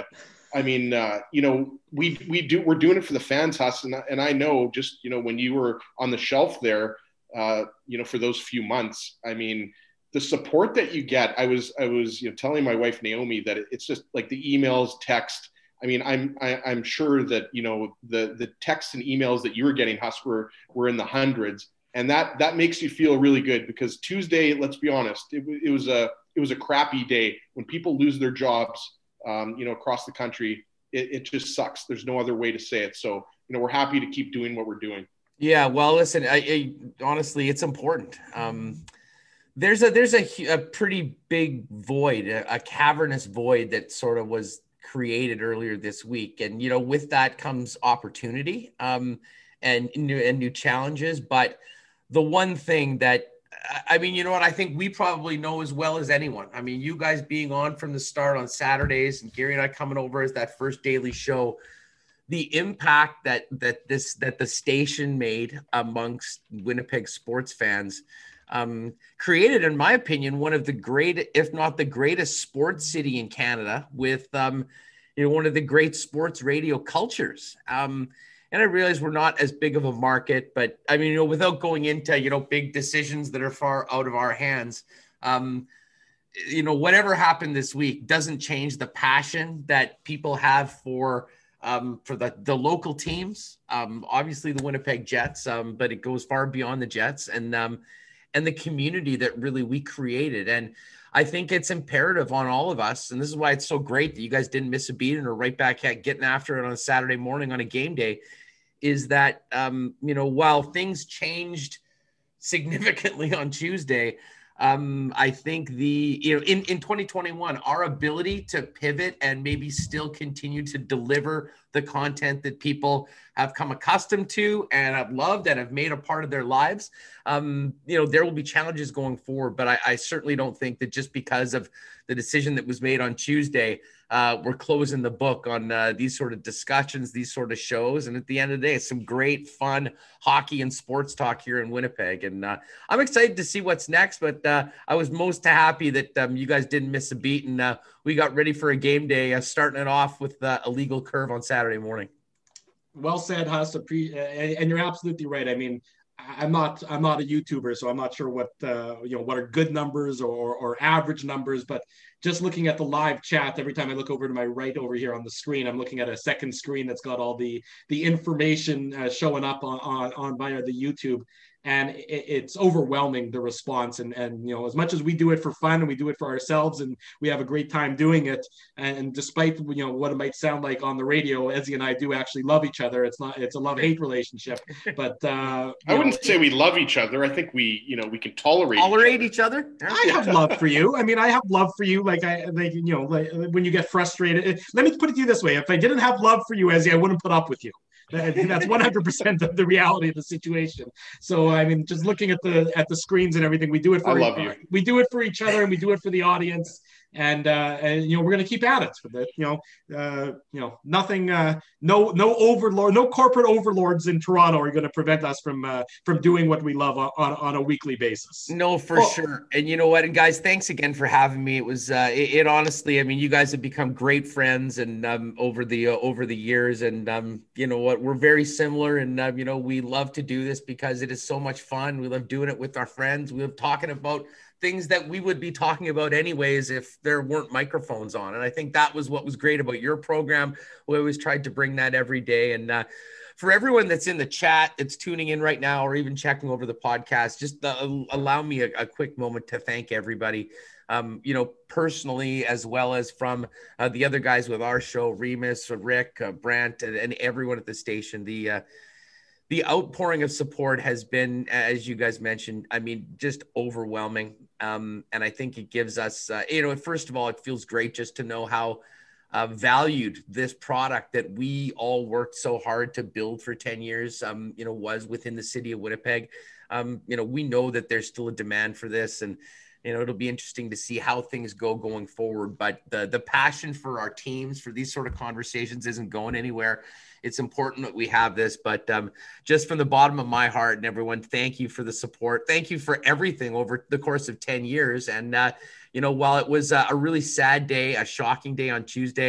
I mean, uh, you know, we we do we're doing it for the fans, Huss, and, and I know just you know when you were on the shelf there, uh, you know, for those few months, I mean, the support that you get. I was I was you know telling my wife Naomi that it's just like the emails, text. I mean, I'm I, I'm sure that you know the the texts and emails that you were getting, Huss, were were in the hundreds, and that that makes you feel really good because Tuesday, let's be honest, it, it was a it was a crappy day when people lose their jobs. Um, you know, across the country, it, it just sucks. There's no other way to say it. So, you know, we're happy to keep doing what we're doing. Yeah, well, listen, I, I honestly, it's important. Um, there's a there's a, a pretty big void, a, a cavernous void that sort of was created earlier this week, and you know, with that comes opportunity um, and new and new challenges. But the one thing that I mean, you know what? I think we probably know as well as anyone. I mean, you guys being on from the start on Saturdays and Gary and I coming over as that first daily show, the impact that that this that the station made amongst Winnipeg sports fans um, created, in my opinion, one of the great, if not the greatest, sports city in Canada with um, you know one of the great sports radio cultures. Um, And I realize we're not as big of a market, but I mean, you know, without going into, you know, big decisions that are far out of our hands, um, you know, whatever happened this week doesn't change the passion that people have for, um, for the, the local teams. Um, obviously the Winnipeg Jets, um, but it goes far beyond the Jets and, um, and the community that really we created. And I think it's imperative on all of us. And this is why it's so great that you guys didn't miss a beat and are right back at getting after it on a Saturday morning on a game day, is that, um, you know, while things changed significantly on Tuesday, um, I think the, you know, in, in twenty twenty-one, our ability to pivot and maybe still continue to deliver the content that people have come accustomed to and have loved and have made a part of their lives, um, you know, there will be challenges going forward. But I, I certainly don't think that just because of the decision that was made on Tuesday, uh, we're closing the book on uh, these sort of discussions, these sort of shows. And at the end of the day, it's some great, fun hockey and sports talk here in Winnipeg. And uh, I'm excited to see what's next. But uh, I was most happy that um, you guys didn't miss a beat. And uh, we got ready for a game day, uh, starting it off with uh, a legal curve on Saturday morning. Well said, Huss. And you're absolutely right. I mean, I'm not I'm not a YouTuber, so I'm not sure what uh, you know what are good numbers or or average numbers. But just looking at the live chat, every time I look over to my right over here on the screen, I'm looking at a second screen that's got all the the information uh, showing up on, on on via the YouTube. And it, it's overwhelming, the response. And, and, you know, as much as we do it for fun and we do it for ourselves and we have a great time doing it. And despite, you know, what it might sound like on the radio, Ezzy and I do actually love each other. It's not, it's a love-hate relationship, but uh, I wouldn't know, say we love each other. I think we, you know, we can tolerate, tolerate each other. Each other. I have love for you. I mean, I have love for you. Like I, like, you know, like when you get frustrated, let me put it to you this way. If I didn't have love for you, Ezzy, I wouldn't put up with you. That's one hundred percent of the reality of the situation. So I mean, just looking at the at the screens and everything, we do it for I love you. we do it for each other and we do it for the audience. And uh, and you know we're going to keep at it. For the, you know, uh, you know, nothing, uh, no no overlord, no corporate overlords in Toronto are going to prevent us from uh, from doing what we love on, on a weekly basis. No, for well, sure. And you know what, and guys, thanks again for having me. It was uh, it, it honestly, I mean, you guys have become great friends and um, over the uh, over the years, and um, you know what, we're very similar, and um, you know we love to do this because it is so much fun. We love doing it with our friends. We love talking about things that we would be talking about anyways if there weren't microphones on. And I think that was what was great about your program. We always tried to bring that every day. And uh, for everyone that's in the chat, that's tuning in right now, or even checking over the podcast, just uh, allow me a, a quick moment to thank everybody, um, you know, personally, as well as from uh, the other guys with our show, Remus, Rick, uh, Brant, and, and everyone at the station. The, uh, The outpouring of support has been, as you guys mentioned, I mean, just overwhelming. Um, and I think it gives us, uh, you know, first of all, it feels great just to know how uh, valued this product that we all worked so hard to build for ten years, um, you know, was within the city of Winnipeg. Um, you know, we know that there's still a demand for this, and, you know, it'll be interesting to see how things go going forward. But the, the passion for our teams, for these sort of conversations isn't going anywhere. It's important that we have this, but um, just from the bottom of my heart and everyone, thank you for the support. Thank you for everything over the course of ten years. And, uh, you know, while it was a really sad day, a shocking day on Tuesday,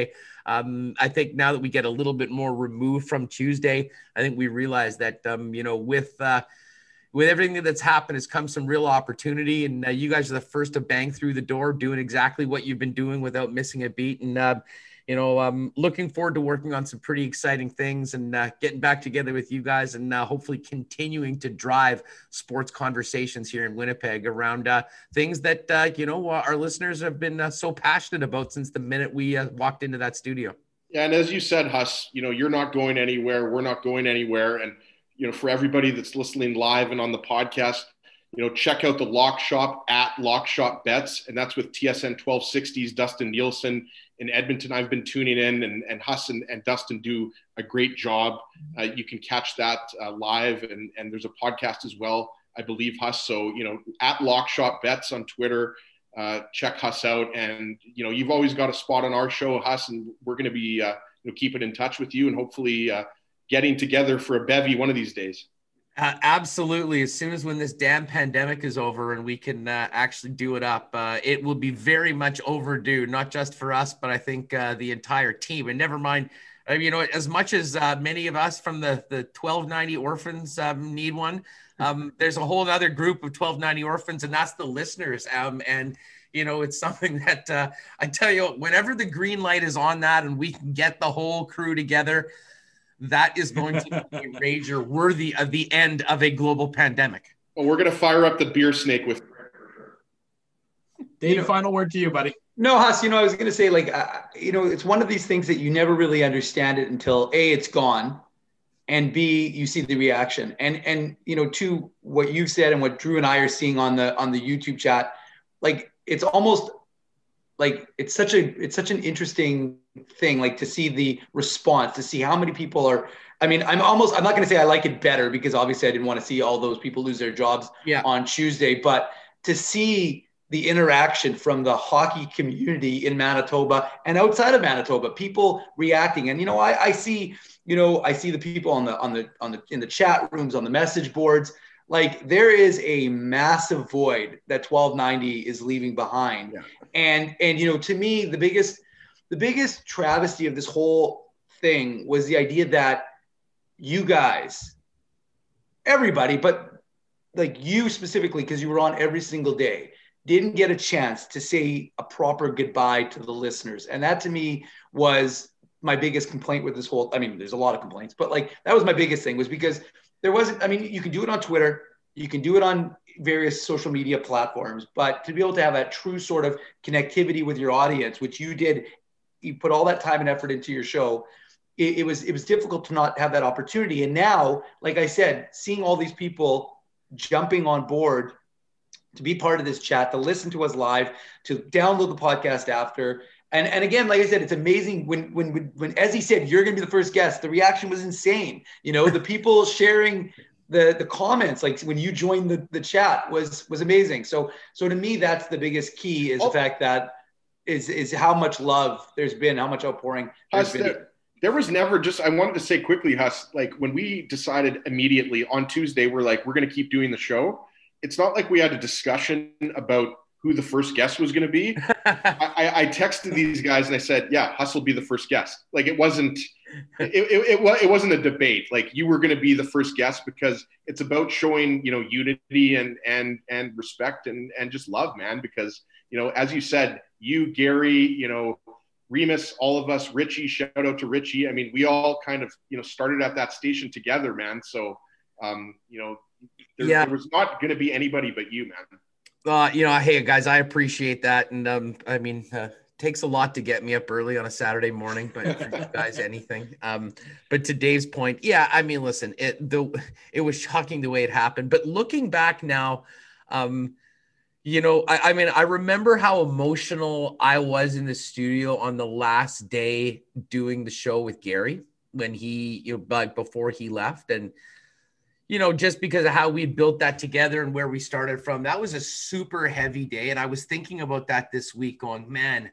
Um, I think now that we get a little bit more removed from Tuesday, I think we realize that, um, you know, with, uh, with everything that's happened has come some real opportunity, and uh, you guys are the first to bang through the door doing exactly what you've been doing without missing a beat. And, uh, you know, I'm looking forward to working on some pretty exciting things and uh, getting back together with you guys and uh, hopefully continuing to drive sports conversations here in Winnipeg around uh, things that, uh, you know, our listeners have been uh, so passionate about since the minute we uh, walked into that studio. Yeah. And as you said, Huss, you know, you're not going anywhere. We're not going anywhere. And, you know, for everybody that's listening live and on the podcast, you know, check out the Lock Shop at Lock Shop Bets. And that's with T S N twelve sixty's Dustin Nielsen in Edmonton. I've been tuning in, and, and Huss and, and Dustin do a great job. Uh, you can catch that uh, live, and, and there's a podcast as well, I believe, Huss. So, you know, at Lock Shop Bets on Twitter, uh, check Huss out. And, you know, you've always got a spot on our show, Huss, and we're going to be, uh, you know, keeping in touch with you and hopefully uh, getting together for a bevy one of these days. Uh, absolutely. As soon as when this damn pandemic is over and we can uh, actually do it up, uh, it will be very much overdue, not just for us, but I think uh, the entire team. And never mind, uh, you know, as much as uh, many of us from the, the twelve ninety orphans um, need one, um, there's a whole other group of twelve ninety orphans, and that's the listeners. Um, and, you know, it's something that uh, I tell you, whenever the green light is on that and we can get the whole crew together, that is going to be a rager worthy of the end of a global pandemic. Well, we're going to fire up the beer snake with. Dave, you know, final word to you, buddy. No, Huss, you know, I was going to say, like, uh, you know, it's one of these things that you never really understand it until A, it's gone, and B, you see the reaction. And, and, you know, to what you've said and what Drew and I are seeing on the, on the YouTube chat, like, it's almost like, it's such a, it's such an interesting thing, like to see the response, to see how many people are, I mean, I'm almost, I'm not going to say I like it better because obviously I didn't want to see all those people lose their jobs yeah. on Tuesday, but to see the interaction from the hockey community in Manitoba and outside of Manitoba, people reacting. And, you know, I, I see, you know, I see the people on the, on the, on the, in the chat rooms, on the message boards, like there is a massive void that twelve ninety is leaving behind. Yeah. And, and, you know, to me, the biggest, the biggest travesty of this whole thing was the idea that you guys, everybody, but like you specifically, because you were on every single day, didn't get a chance to say a proper goodbye to the listeners. And that to me was my biggest complaint with this whole, I mean, there's a lot of complaints, but like, that was my biggest thing, was because there wasn't, I mean, you can do it on Twitter, you can do it on various social media platforms, but to be able to have that true sort of connectivity with your audience, which you did, you put all that time and effort into your show, it, it was, it was difficult to not have that opportunity. And now, like I said, seeing all these people jumping on board to be part of this chat, to listen to us live, to download the podcast after. And, and again, like I said, it's amazing when, when, when, when Ezzy said, you're going to be the first guest, the reaction was insane. You know, the people sharing the, the comments, like when you joined the, the chat was, was amazing. So, so to me, that's the biggest key is oh. the fact that is, is how much love there's been, how much outpouring there's Huss, been. There, there was never just, I wanted to say quickly, Huss, like when we decided immediately on Tuesday, we're like, we're going to keep doing the show. It's not like we had a discussion about who the first guest was going to be. I, I texted these guys and I said, yeah, Huss will be the first guest. Like it wasn't, it, it, it, it wasn't a debate. Like you were going to be the first guest because it's about showing, you know, unity and, and, and respect and, and just love, man. Because, you know, as you said, you, Gary, you know, Remus, all of us, Richie, shout out to Richie. I mean, we all kind of, you know, started at that station together, man. So, um, you know, there, yeah. there was not going to be anybody but you, man. Uh, you know, hey guys, I appreciate that. And, um, I mean, uh, takes a lot to get me up early on a Saturday morning, but for you guys, anything. Um, but to Dave's point, yeah, I mean, listen, it, the, it was shocking the way it happened, but looking back now, um, you know, I, I mean, I remember how emotional I was in the studio on the last day doing the show with Gary when he, you know, like before he left. And, you know, just because of how we built that together and where we started from, that was a super heavy day. And I was thinking about that this week going, man,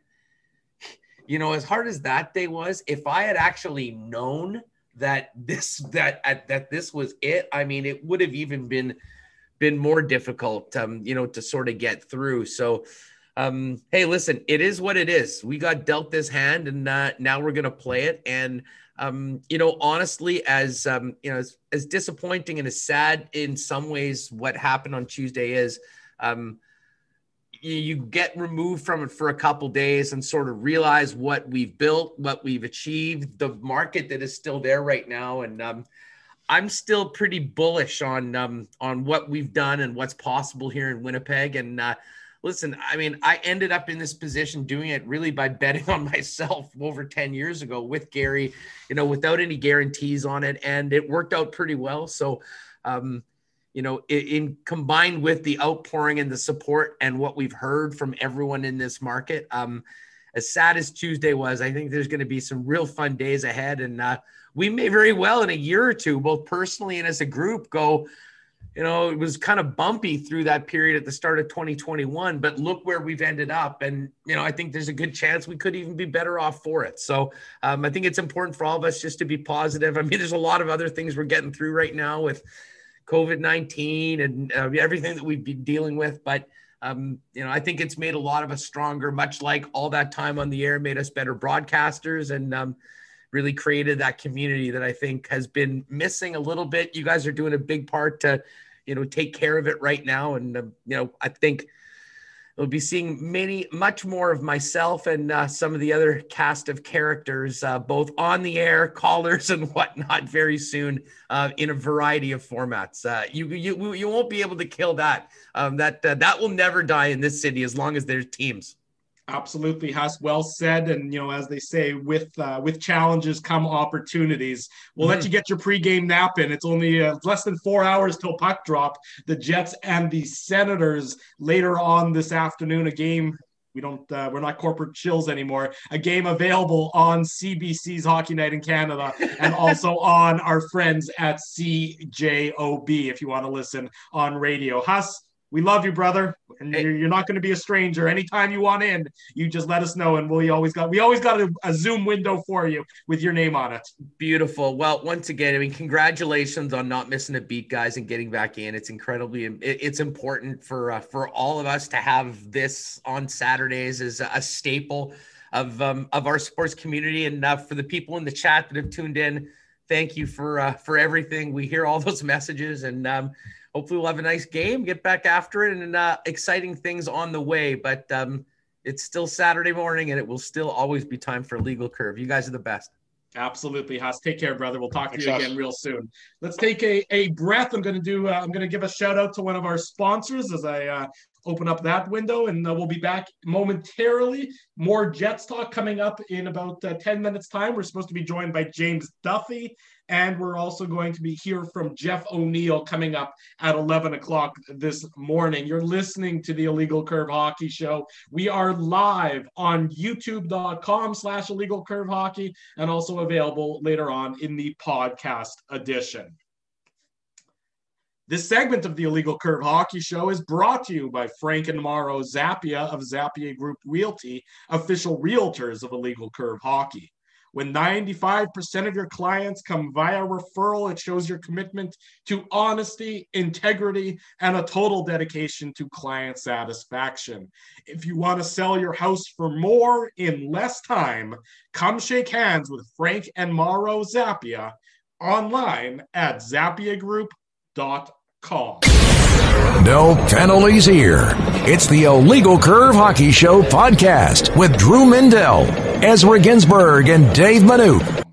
you know, as hard as that day was, if I had actually known that this, that, that this was it, I mean, it would have even been, been more difficult, um, you know, to sort of get through. So, um, hey, listen, it is what it is. We got dealt this hand, and uh, now we're going to play it. And, um, you know, honestly, as, um, you know, as, as disappointing and as sad in some ways what happened on Tuesday is, um, you, you get removed from it for a couple days and sort of realize what we've built, what we've achieved, the market that is still there right now. And, um, I'm still pretty bullish on um, on what we've done and what's possible here in Winnipeg. And uh, listen, I mean, I ended up in this position doing it really by betting on myself over ten years ago with Gary, you know, without any guarantees on it. And it worked out pretty well. So, um, you know, in, in combined with the outpouring and the support and what we've heard from everyone in this market, um, as sad as Tuesday was, I think there's going to be some real fun days ahead. And uh, we may very well in a year or two, both personally and as a group, go, you know, it was kind of bumpy through that period at the start of twenty twenty-one, but look where we've ended up. And, you know, I think there's a good chance we could even be better off for it. So um, I think it's important for all of us just to be positive. I mean, there's a lot of other things we're getting through right now with COVID nineteen and uh, everything that we've been dealing with. But, um, you know, I think it's made a lot of us stronger, much like all that time on the air made us better broadcasters and, um, really created that community that I think has been missing a little bit. You guys are doing a big part to, you know, take care of it right now. And, uh, you know, I think we'll be seeing many, much more of myself and uh, some of the other cast of characters, uh, both on the air, callers and whatnot very soon uh, in a variety of formats. Uh, you, you, you won't be able to kill that. Um, that, uh, that will never die in this city as long as there's teams. Absolutely, Huss. Well said. And, you know, as they say, with uh, with challenges come opportunities. We'll mm-hmm. let you get your pregame nap in. It's only uh, less than four hours till puck drop. The Jets and the Senators later on this afternoon, a game. We don't, uh, we're not corporate chills anymore. A game available on C B C's Hockey Night in Canada and also on our friends at C J O B if you want to listen on radio. Huss, we love you, brother, and you're, you're not going to be a stranger. Anytime you want in, you just let us know, and we always got we always got a, a Zoom window for you with your name on it. Beautiful. Well, once again, I mean, congratulations on not missing a beat, guys, and getting back in. It's incredibly it, it's important for uh, for all of us to have this on Saturdays as a staple of um, of our sports community, and uh, for the people in the chat that have tuned in, thank you for uh, for everything. We hear all those messages, and um, hopefully we'll have a nice game, get back after it, and uh, exciting things on the way. But um, it's still Saturday morning, and it will still always be time for Legal Curve. You guys are the best. Absolutely, Huss. Take care, brother. We'll talk to Thanks, you Huss. again real soon. Let's take a, a breath. I'm going to do. Uh, I'm going to give a shout out to one of our sponsors as I uh, open up that window, and uh, we'll be back momentarily. More Jets talk coming up in about uh, ten minutes time. We're supposed to be joined by James Duffy, and we're also going to be here from Jeff O'Neill coming up at eleven o'clock this morning. You're listening to the Illegal Curve Hockey Show. We are live on youtube.com slash Illegal Curve Hockey and also available later on in the podcast edition. This segment of the Illegal Curve Hockey Show is brought to you by Frank and Mauro Zappia of Zappia Group Realty, official realtors of Illegal Curve Hockey. When ninety-five percent of your clients come via referral, it shows your commitment to honesty, integrity, and a total dedication to client satisfaction. If you want to sell your house for more in less time, come shake hands with Frank and Mauro Zappia online at zappia group dot com. No penalties here. It's the Illegal Curve Hockey Show podcast with Drew Mindell, Ezra Ginsburg, and Dave Manoop.